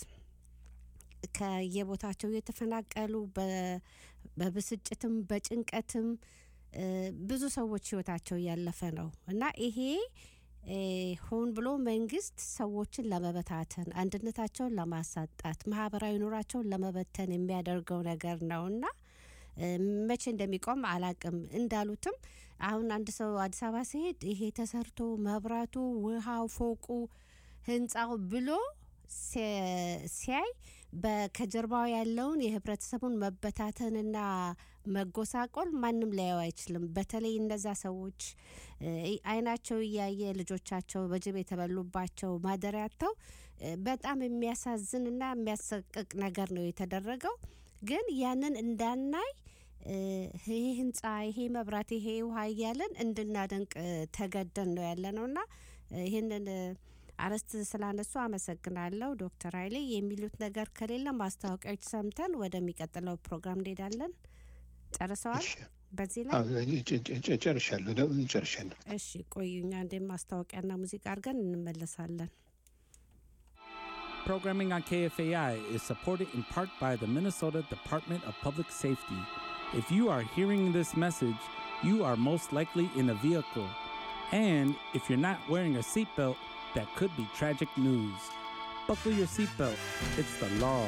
[SPEAKER 4] ከየቦታቸው የተፈናቀሉ በብስጭትም በጭንቀትም ብዙ ሰዎች ህይወታቸው ያለፈ ነው እና ይሄ ሆን ብሎ መንግስት ሰዎችን ለመበታተን አንድነታቸውን ለማሳጣት ማህበራዊ ኑራቸውን ለመበተን የሚያደርገው ነገር ነውና መቼ እንደሚቆም አላቅም። እንዳሉትም አሁን አንድ ሰው አዲስ አበባ ሲሄድ ይሄ ተሰርቶ መብራቱ፣ ውሃው፣ ፎቁ፣ ህንጻው ብሎ ሲያይ ከጀርባው ያለውን የህብረተሰቡን መበታተንና መጎሳቆል ማንም ሊያየው አይችልም። በተለይ እነዛ ሰዎች አይናቸው እያየ ልጆቻቸው በጅብ የተበሉባቸው ማደሪያቸው በጣም የሚያሳዝንና የሚያሰቅቅ ነገር ነው የተደረገው። ግን ያንን እንዳናይ ይሄ ህንጻ፣ ይሄ መብራት፣ ይሄ ውሃ እያለን እንድናደንቅ ተገደን ነው ያለነውና ይሄንን አረስት ስላነሱ አመሰግናለሁ ዶክተር ኃይሌ። የሚሉት ነገር ከሌለ ማስታወቂያዎች ሰምተን ወደሚቀጥለው ፕሮግራም እንሄዳለን። ጨርሰዋል? በዚህ ላይ
[SPEAKER 6] ጨርሻለሁ።
[SPEAKER 4] እሺ ቆዩኛ፣ እንደ ማስታወቂያና ሙዚቃ አድርገን እንመለሳለን።
[SPEAKER 7] Programming on KFAI is supported in part by the Minnesota Department of Public Safety. If you are hearing this message, you are most likely in a vehicle. And if you're not wearing a seatbelt, that could be tragic news. Buckle your seatbelt. It's the law.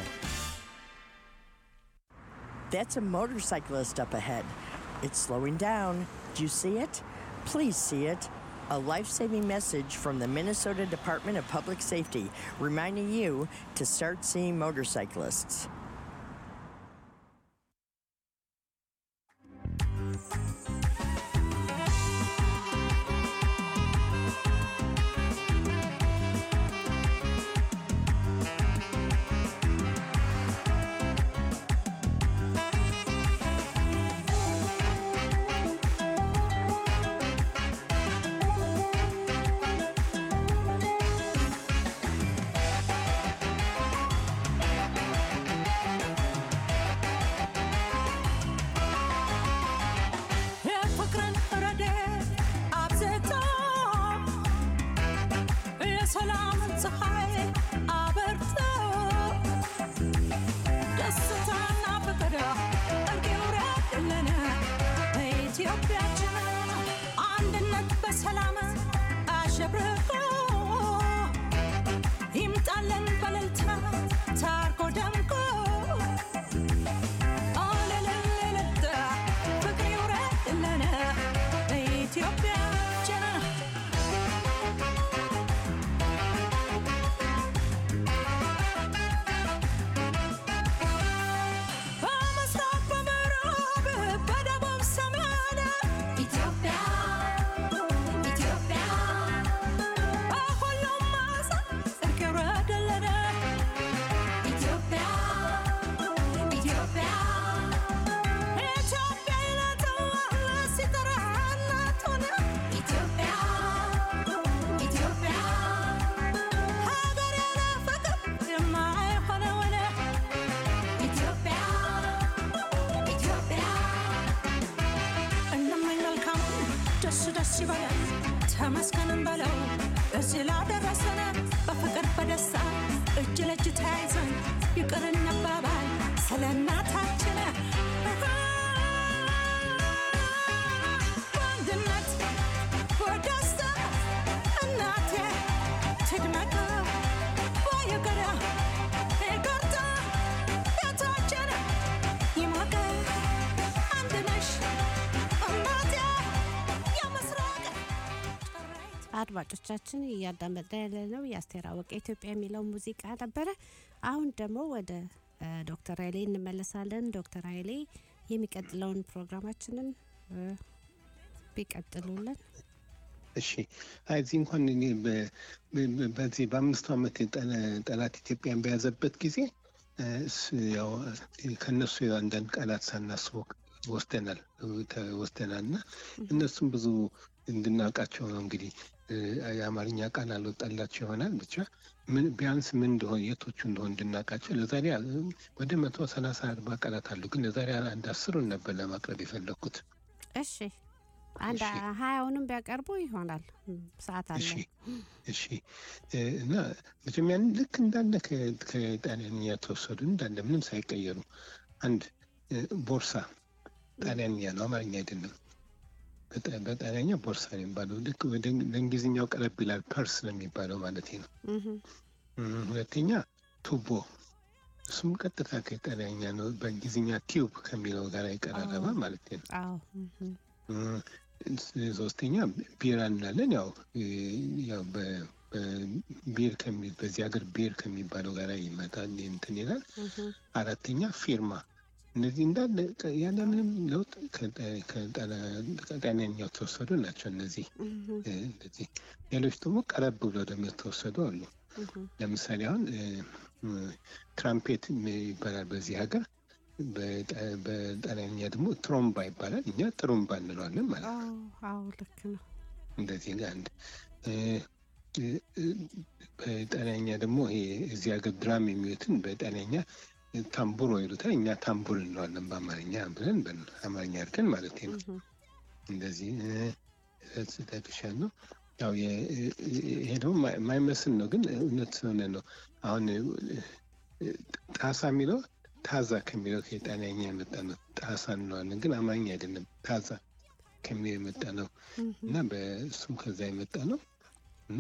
[SPEAKER 8] That's a motorcyclist up ahead. It's slowing down. Do you see it? Please see it. A life-saving message from the Minnesota Department of Public Safety reminding you to start seeing motorcyclists.
[SPEAKER 4] አድማጮቻችን እያዳመጥን ያለነው የአስቴር አወቀ ኢትዮጵያ የሚለው ሙዚቃ ነበረ። አሁን ደግሞ ወደ ዶክተር ኃይሌ እንመለሳለን። ዶክተር ኃይሌ የሚቀጥለውን ፕሮግራማችንን ቢቀጥሉልን።
[SPEAKER 6] እሺ እዚህ እንኳን እኔ በዚህ በ5 ዓመት ጠላት ኢትዮጵያን በያዘበት ጊዜ ያው ከነሱ አንዳንድ ቃላት ሳናስበው ወስደናልና እነሱም ብዙ እንድናውቃቸው ነው እንግዲህ የአማርኛ ቃል አልወጣላቸው ይሆናል ብቻ ቢያንስ ምን እንደሆነ የቶቹ እንደሆነ እንድናውቃቸው ለዛሬ ወደ 130-140 ቃላት አሉ ግን ለዛሬ አንድ 10 ነበር ለማቅረብ የፈለኩት።
[SPEAKER 4] እሺ አንድ 20ንም ቢያቀርቡ ይሆናል ሰዓት አለ።
[SPEAKER 6] እሺ እና መጀመሪያ ልክ እንዳለ ከጣሊያንኛ ተወሰዱ እንዳለ ምንም ሳይቀየሩ አንድ ቦርሳ ጣሊያንኛ ነው አማርኛ አይደለም። በጣሊያንኛ ቦርሳ ነው የሚባለው። ልክ ወደ እንግሊዝኛው ቀረብ ይላል ፐርስ ነው የሚባለው ማለት ነው። ሁለተኛ ቱቦ እሱም ቀጥታ ከጣሊያንኛ ነው በእንግሊዝኛ ቲዩብ ከሚለው ጋር ይቀራረባ ማለት ነው። ሶስተኛ ቢራ እንላለን ያው በቢር በዚህ ሀገር ቢር ከሚባለው ጋር ይመጣል እንትን ይላል። አራተኛ ፊርማ እነዚህ እንዳለ ያለምንም ለውጥ ከጣሊያንኛው ተወሰዱ ናቸው። እነዚህ ሌሎች ደግሞ ቀረብ ብሎ ደግሞ የተወሰዱ አሉ። ለምሳሌ አሁን ትራምፔት ይባላል በዚህ ሀገር በጣሊያንኛ ደግሞ ትሮምባ ይባላል። እኛ ጥሩምባ እንለዋለን ማለት ነው።
[SPEAKER 4] አዎ ልክ ነው።
[SPEAKER 6] እንደዚህ አንድ በጣሊያንኛ ደግሞ ይሄ እዚህ ሀገር ድራም የሚሉትን በጣሊያንኛ ታምቡሮ ይሉታል። እኛ ታምቡር እንለዋለን በአማርኛ ብለን በአማርኛ አድርገን ማለት ነው። እንደዚህ ተጠቅሻል ነው። ያው ይሄ ደግሞ የማይመስል ነው ግን እውነት ሆነ ነው። አሁን ጣሳ የሚለው ታዛ ከሚለው ከጣሊያንኛ የመጣ ነው። ጣሳ እንለዋለን ግን አማርኛ አይደለም። ታዛ ከሚለው የመጣ ነው እና በእሱም ከዛ የመጣ ነው እና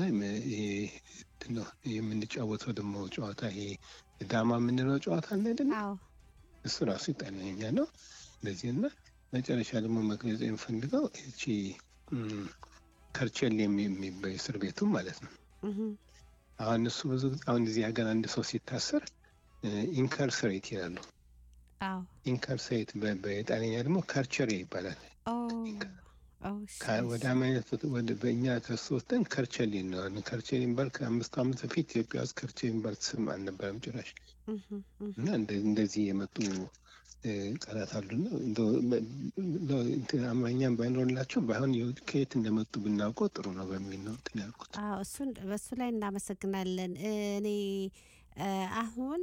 [SPEAKER 6] የምንጫወተው ደግሞ ጨዋታ ይሄ ዳማ የምንለው ጨዋታ አለ አይደለም? እሱ ራሱ ጣሊያንኛ ነው። እንደዚህ እና መጨረሻ ደግሞ መግለጽ የምፈልገው እቺ ከርቸል የሚባል እስር ቤቱ ማለት ነው። አሁን እሱ ብዙ አሁን እዚህ ሀገር አንድ ሰው ሲታሰር ኢንካርሰሬት ይላሉ። ኢንካርሰሬት በጣሊያንኛ ደግሞ ካርቸሬ ይባላል። ወደ አማርኛ በእኛ ከሶስተን ከርቸሌ ነው። ከርቸሌ የሚባል ከ5 ዓመት በፊት ኢትዮጵያ ውስጥ ከርቸሌ የሚባል ስም አልነበረም ጭራሽ እና እንደዚህ የመጡ ቃላት አሉና አማርኛም ባይኖርላቸው ባይሆን ከየት እንደመጡ ብናውቀው ጥሩ ነው በሚል ነው እንትን ያልኩት።
[SPEAKER 4] በሱ ላይ እናመሰግናለን። እኔ አሁን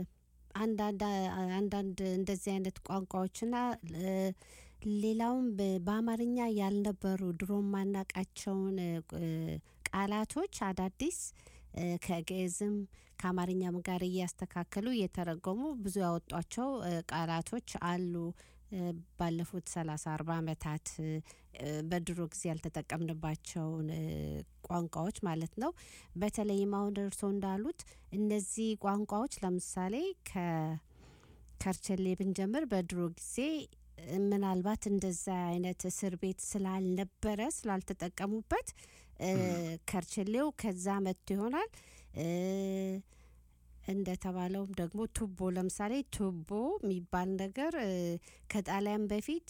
[SPEAKER 4] አንዳንድ እንደዚህ አይነት ቋንቋዎችና ሌላውም በአማርኛ ያልነበሩ ድሮ ማናቃቸውን ቃላቶች አዳዲስ ከግዕዝም ከአማርኛም ጋር እያስተካከሉ እየተረጎሙ ብዙ ያወጧቸው ቃላቶች አሉ። ባለፉት 30-40 ዓመታት በድሮ ጊዜ ያልተጠቀምንባቸውን ቋንቋዎች ማለት ነው። በተለይም አሁን እርስዎ እንዳሉት እነዚህ ቋንቋዎች ለምሳሌ ከከርቸሌ ብንጀምር በድሮ ጊዜ ምናልባት እንደዛ አይነት እስር ቤት ስላልነበረ ስላልተጠቀሙበት ከርቸሌው ከዛ መጥቶ ይሆናል። እንደተባለውም ደግሞ ቱቦ ለምሳሌ ቱቦ የሚባል ነገር ከጣሊያን በፊት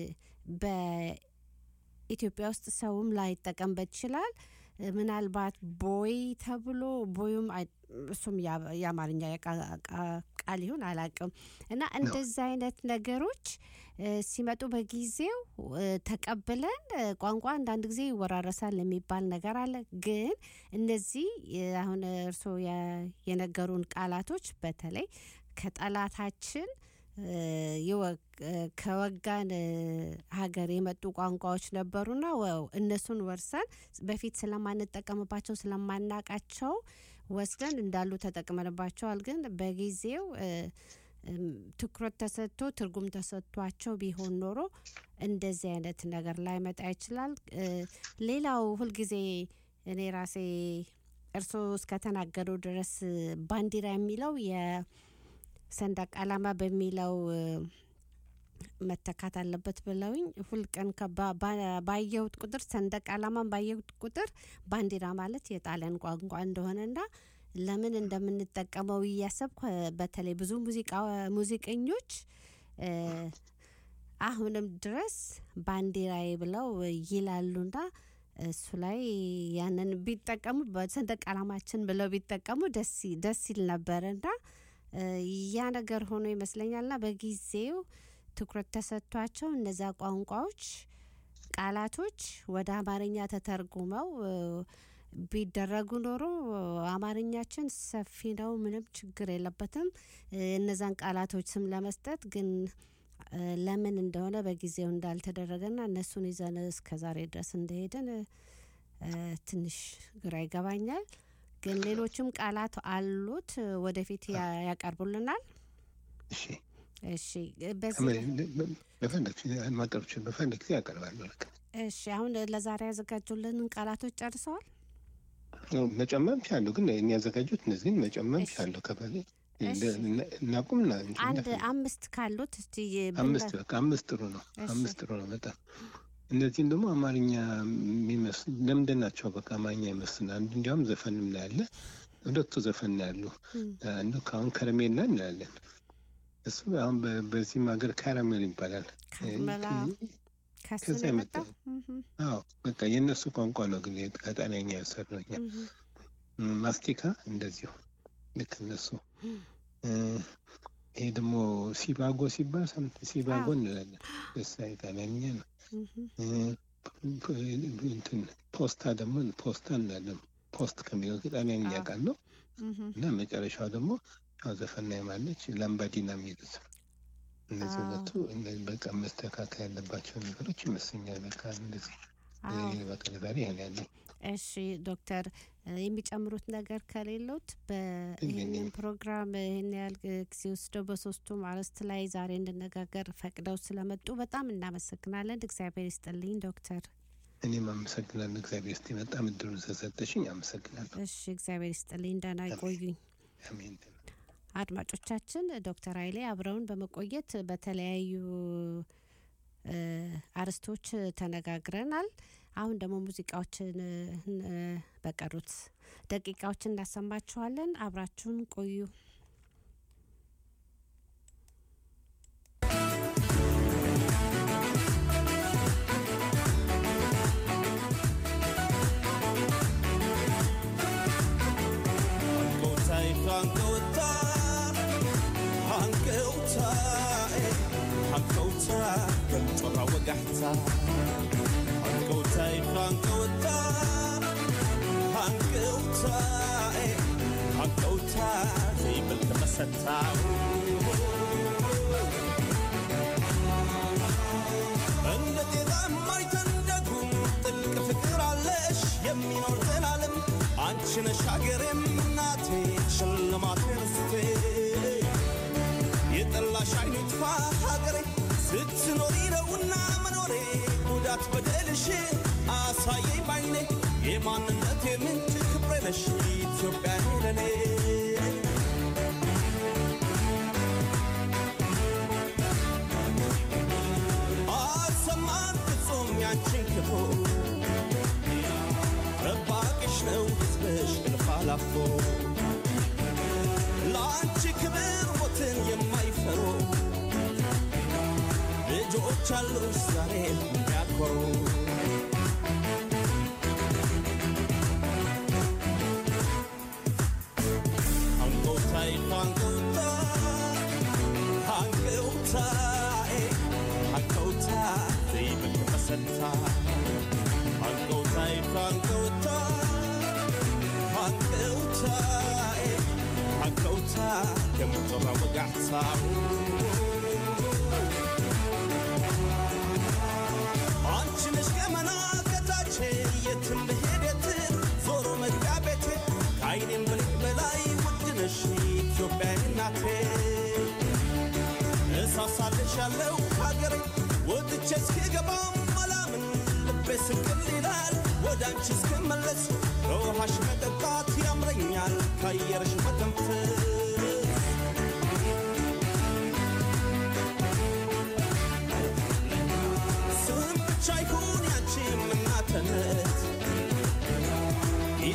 [SPEAKER 4] በኢትዮጵያ ውስጥ ሰውም ላይጠቀምበት ይችላል። ምናልባት ቦይ ተብሎ ቦዩም እሱም የአማርኛ ቃል ይሁን አላውቅም። እና እንደዛ አይነት ነገሮች ሲመጡ በጊዜው ተቀብለን ቋንቋ አንዳንድ ጊዜ ይወራረሳል የሚባል ነገር አለ። ግን እነዚህ አሁን እርስዎ የነገሩን ቃላቶች በተለይ ከጠላታችን ከወጋን ሀገር የመጡ ቋንቋዎች ነበሩና እነሱን ወርሰን በፊት ስለማንጠቀምባቸው ስለማናቃቸው ወስደን እንዳሉ ተጠቅመንባቸዋል። ግን በጊዜው ትኩረት ተሰጥቶ ትርጉም ተሰጥቷቸው ቢሆን ኖሮ እንደዚህ አይነት ነገር ላይ መጣ ይችላል። ሌላው ሁልጊዜ እኔ ራሴ እርስዎ እስከተናገሩ ድረስ ባንዲራ የሚለው የሰንደቅ ዓላማ በሚለው መተካት አለበት ብለውኝ ሁል ቀን ባየሁት ቁጥር ሰንደቅ ዓላማን ባየሁት ቁጥር ባንዲራ ማለት የጣሊያን ቋንቋ እንደሆነና ለምን እንደምንጠቀመው እያሰብኩ በተለይ ብዙ ሙዚቀኞች አሁንም ድረስ ባንዲራዬ ብለው ይላሉና እሱ ላይ ያንን ቢጠቀሙ በሰንደቅ ዓላማችን ብለው ቢጠቀሙ ደስ ይል ነበርና ያ ነገር ሆኖ ይመስለኛልና በጊዜው ትኩረት ተሰጥቷቸው እነዛ ቋንቋዎች ቃላቶች ወደ አማርኛ ተተርጉመው ቢደረጉ ኖሮ አማርኛችን ሰፊ ነው ምንም ችግር የለበትም እነዛን ቃላቶች ስም ለመስጠት ግን ለምን እንደሆነ በጊዜው እንዳልተደረገና እነሱን ይዘን እስከዛሬ ድረስ እንደሄደን ትንሽ ግራ ይገባኛል ግን ሌሎችም ቃላት አሉት ወደፊት ያቀርቡልናል እሺ
[SPEAKER 6] በፈንድክ ያቀርባሉ
[SPEAKER 4] እሺ አሁን ለዛሬ ያዘጋጁልን ቃላቶች ጨርሰዋል
[SPEAKER 6] መጨመም ይችላሉ ግን እኔ ያዘጋጁት እነዚህን መጨመም ይችላሉ ከበለ እናቁምና
[SPEAKER 4] አንድ አምስት ካሉት እስቲ
[SPEAKER 6] አምስት ጥሩ ነው በጣም እነዚህን ደግሞ አማርኛ የሚመስል ለምንድናቸው በቃ አማርኛ ይመስላል እንዲያውም ዘፈንም ላይ አለ ሁለቱ ዘፈን ያሉ አንዱ ካሁን ከረሜላ እንላለን እሱ አሁን በዚህ ሀገር ካራሜል ይባላል ከዛ መጣ በቃ የነሱ ቋንቋ ነው ግን ከጣሊያኛ ያሰራኛ ማስቲካ እንደዚሁ ልክ እነሱ ይሄ ደግሞ ሲባጎ ሲባል ሲባጎ እንላለን ደስ ጣሊያኛ ነው እንትን ፖስታ ደግሞ ፖስታ እንላለን ፖስት ከሚለው ጣሊያኛ ቃል ነው እና መጨረሻው ደግሞ ዘፈና ማለች ላምባዲና የሚሉት እነዚህ ሁለቱ በቃ መስተካከል ያለባቸው ነገሮች ይመስለኛል በቃ እንደዚህ በቃ ዛሬ ያለ
[SPEAKER 4] እሺ ዶክተር የሚጨምሩት ነገር ከሌሎት በእኛም ፕሮግራም እኛል ጊዜ ወስደው በሶስቱም አርስት ላይ ዛሬ እንድነጋገር ፈቅደው ስለመጡ በጣም እናመሰግናለን እግዚአብሔር ይስጥልኝ ዶክተር
[SPEAKER 6] እኔም አመሰግናለሁ እግዚአብሔር ይስጥ በጣም እድሉን ስለሰጠሽኝ አመሰግናለሁ
[SPEAKER 4] እሺ እግዚአብሔር ይስጥልኝ ደህና ይቆዩኝ
[SPEAKER 6] አሜን
[SPEAKER 4] አድማጮቻችን ዶክተር ኃይሌ አብረውን በመቆየት በተለያዩ አርስቶች ተነጋግረናል አሁን ደግሞ ሙዚቃዎችን በቀሩት ደቂቃዎች እናሰማችኋለን አብራችሁን ቆዩ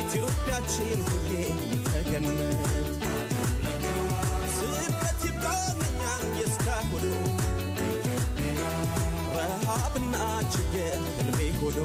[SPEAKER 9] ኢትዮጵያችን ሁሌ ተገነት ስደት ይባልኛል የስካሁሉ ረሃብና ችግር ህልሜ ሆኖ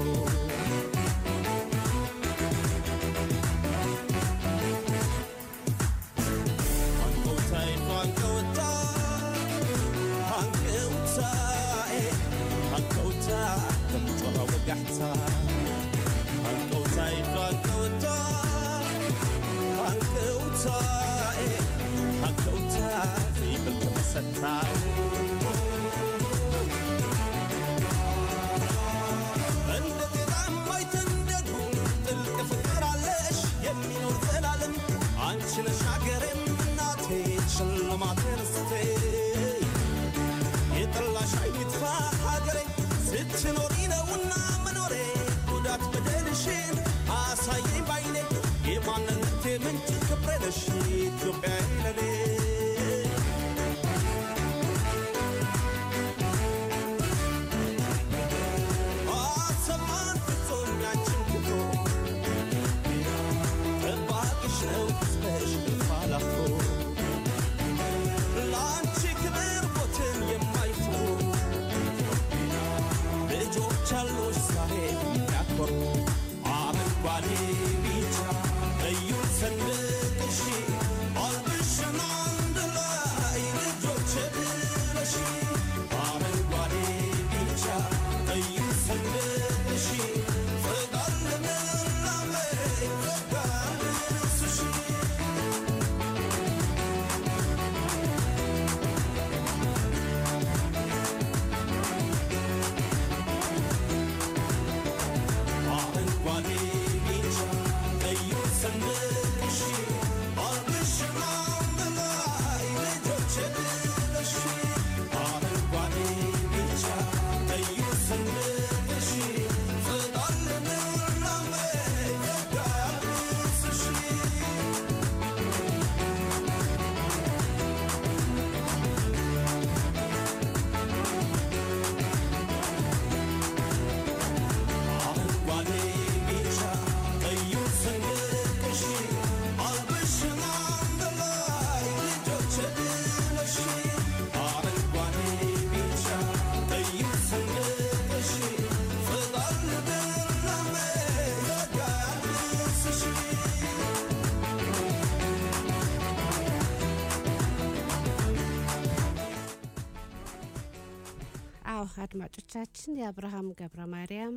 [SPEAKER 4] አድማጮቻችን የአብርሃም ገብረ ማርያም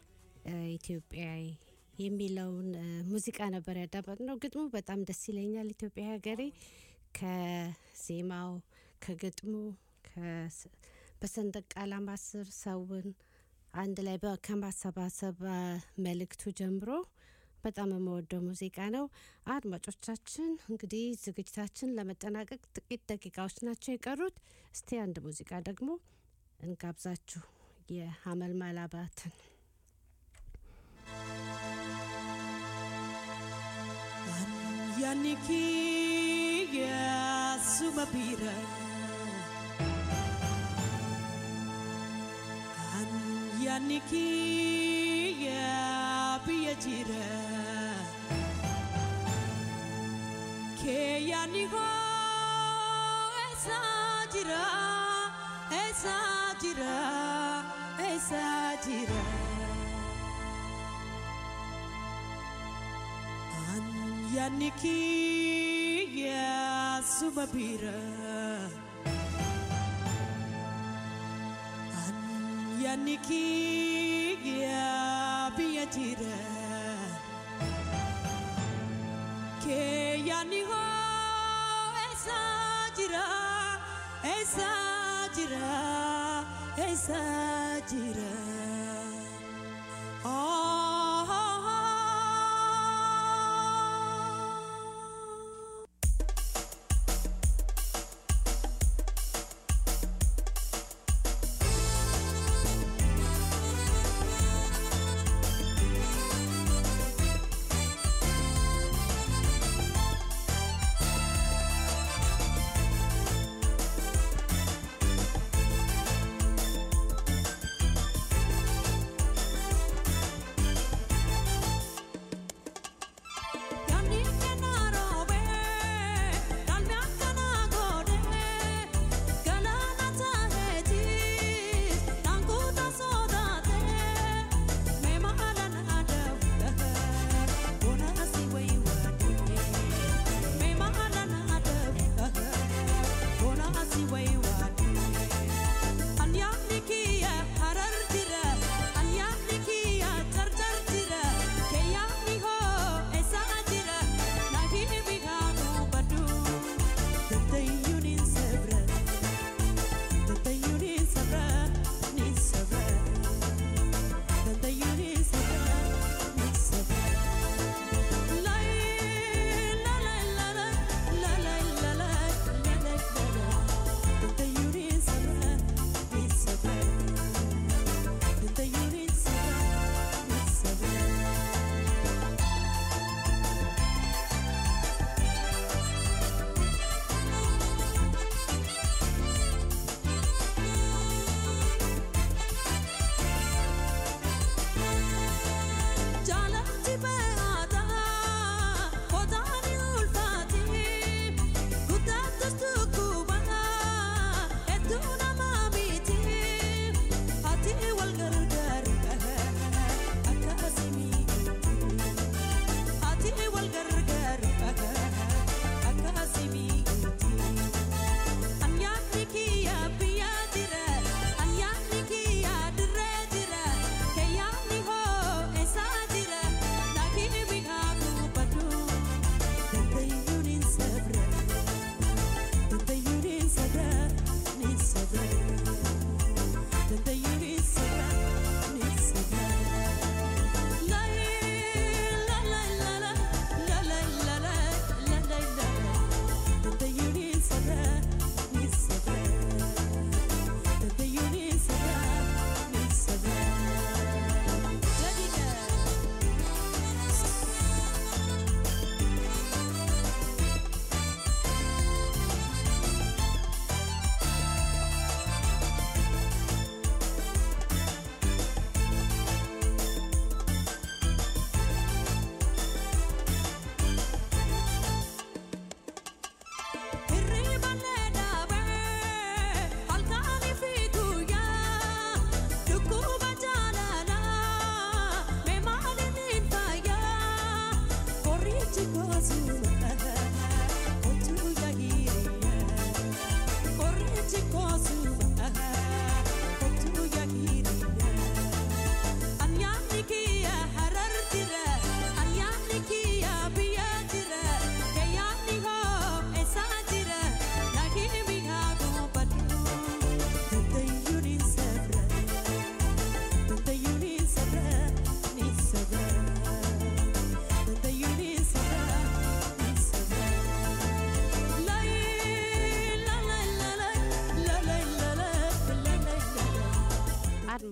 [SPEAKER 4] ኢትዮጵያ የሚለውን ሙዚቃ ነበር ያዳመጥነው። ግጥሙ በጣም ደስ ይለኛል። ኢትዮጵያ ሀገሬ ከዜማው ከግጥሙ በሰንደቅ ዓላማ ስር ሰውን አንድ ላይ ከማሰባሰብ መልእክቱ ጀምሮ በጣም የምወደው ሙዚቃ ነው። አድማጮቻችን እንግዲህ ዝግጅታችን ለመጠናቀቅ ጥቂት ደቂቃዎች ናቸው የቀሩት። እስቲ አንድ ሙዚቃ ደግሞ እንጋብዛችሁ የሐመልማል አባተን
[SPEAKER 10] Yaniki Sumabira Yaniki Biajira Ke Yanigo Esajira Esajira Esajira Yaniki Sumabira Yaniki Biajira Ke Yanigo Esajira Esajira Esajira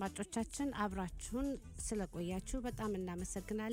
[SPEAKER 4] አድማጮቻችን አብራችሁን ስለቆያችሁ በጣም እናመሰግናለን።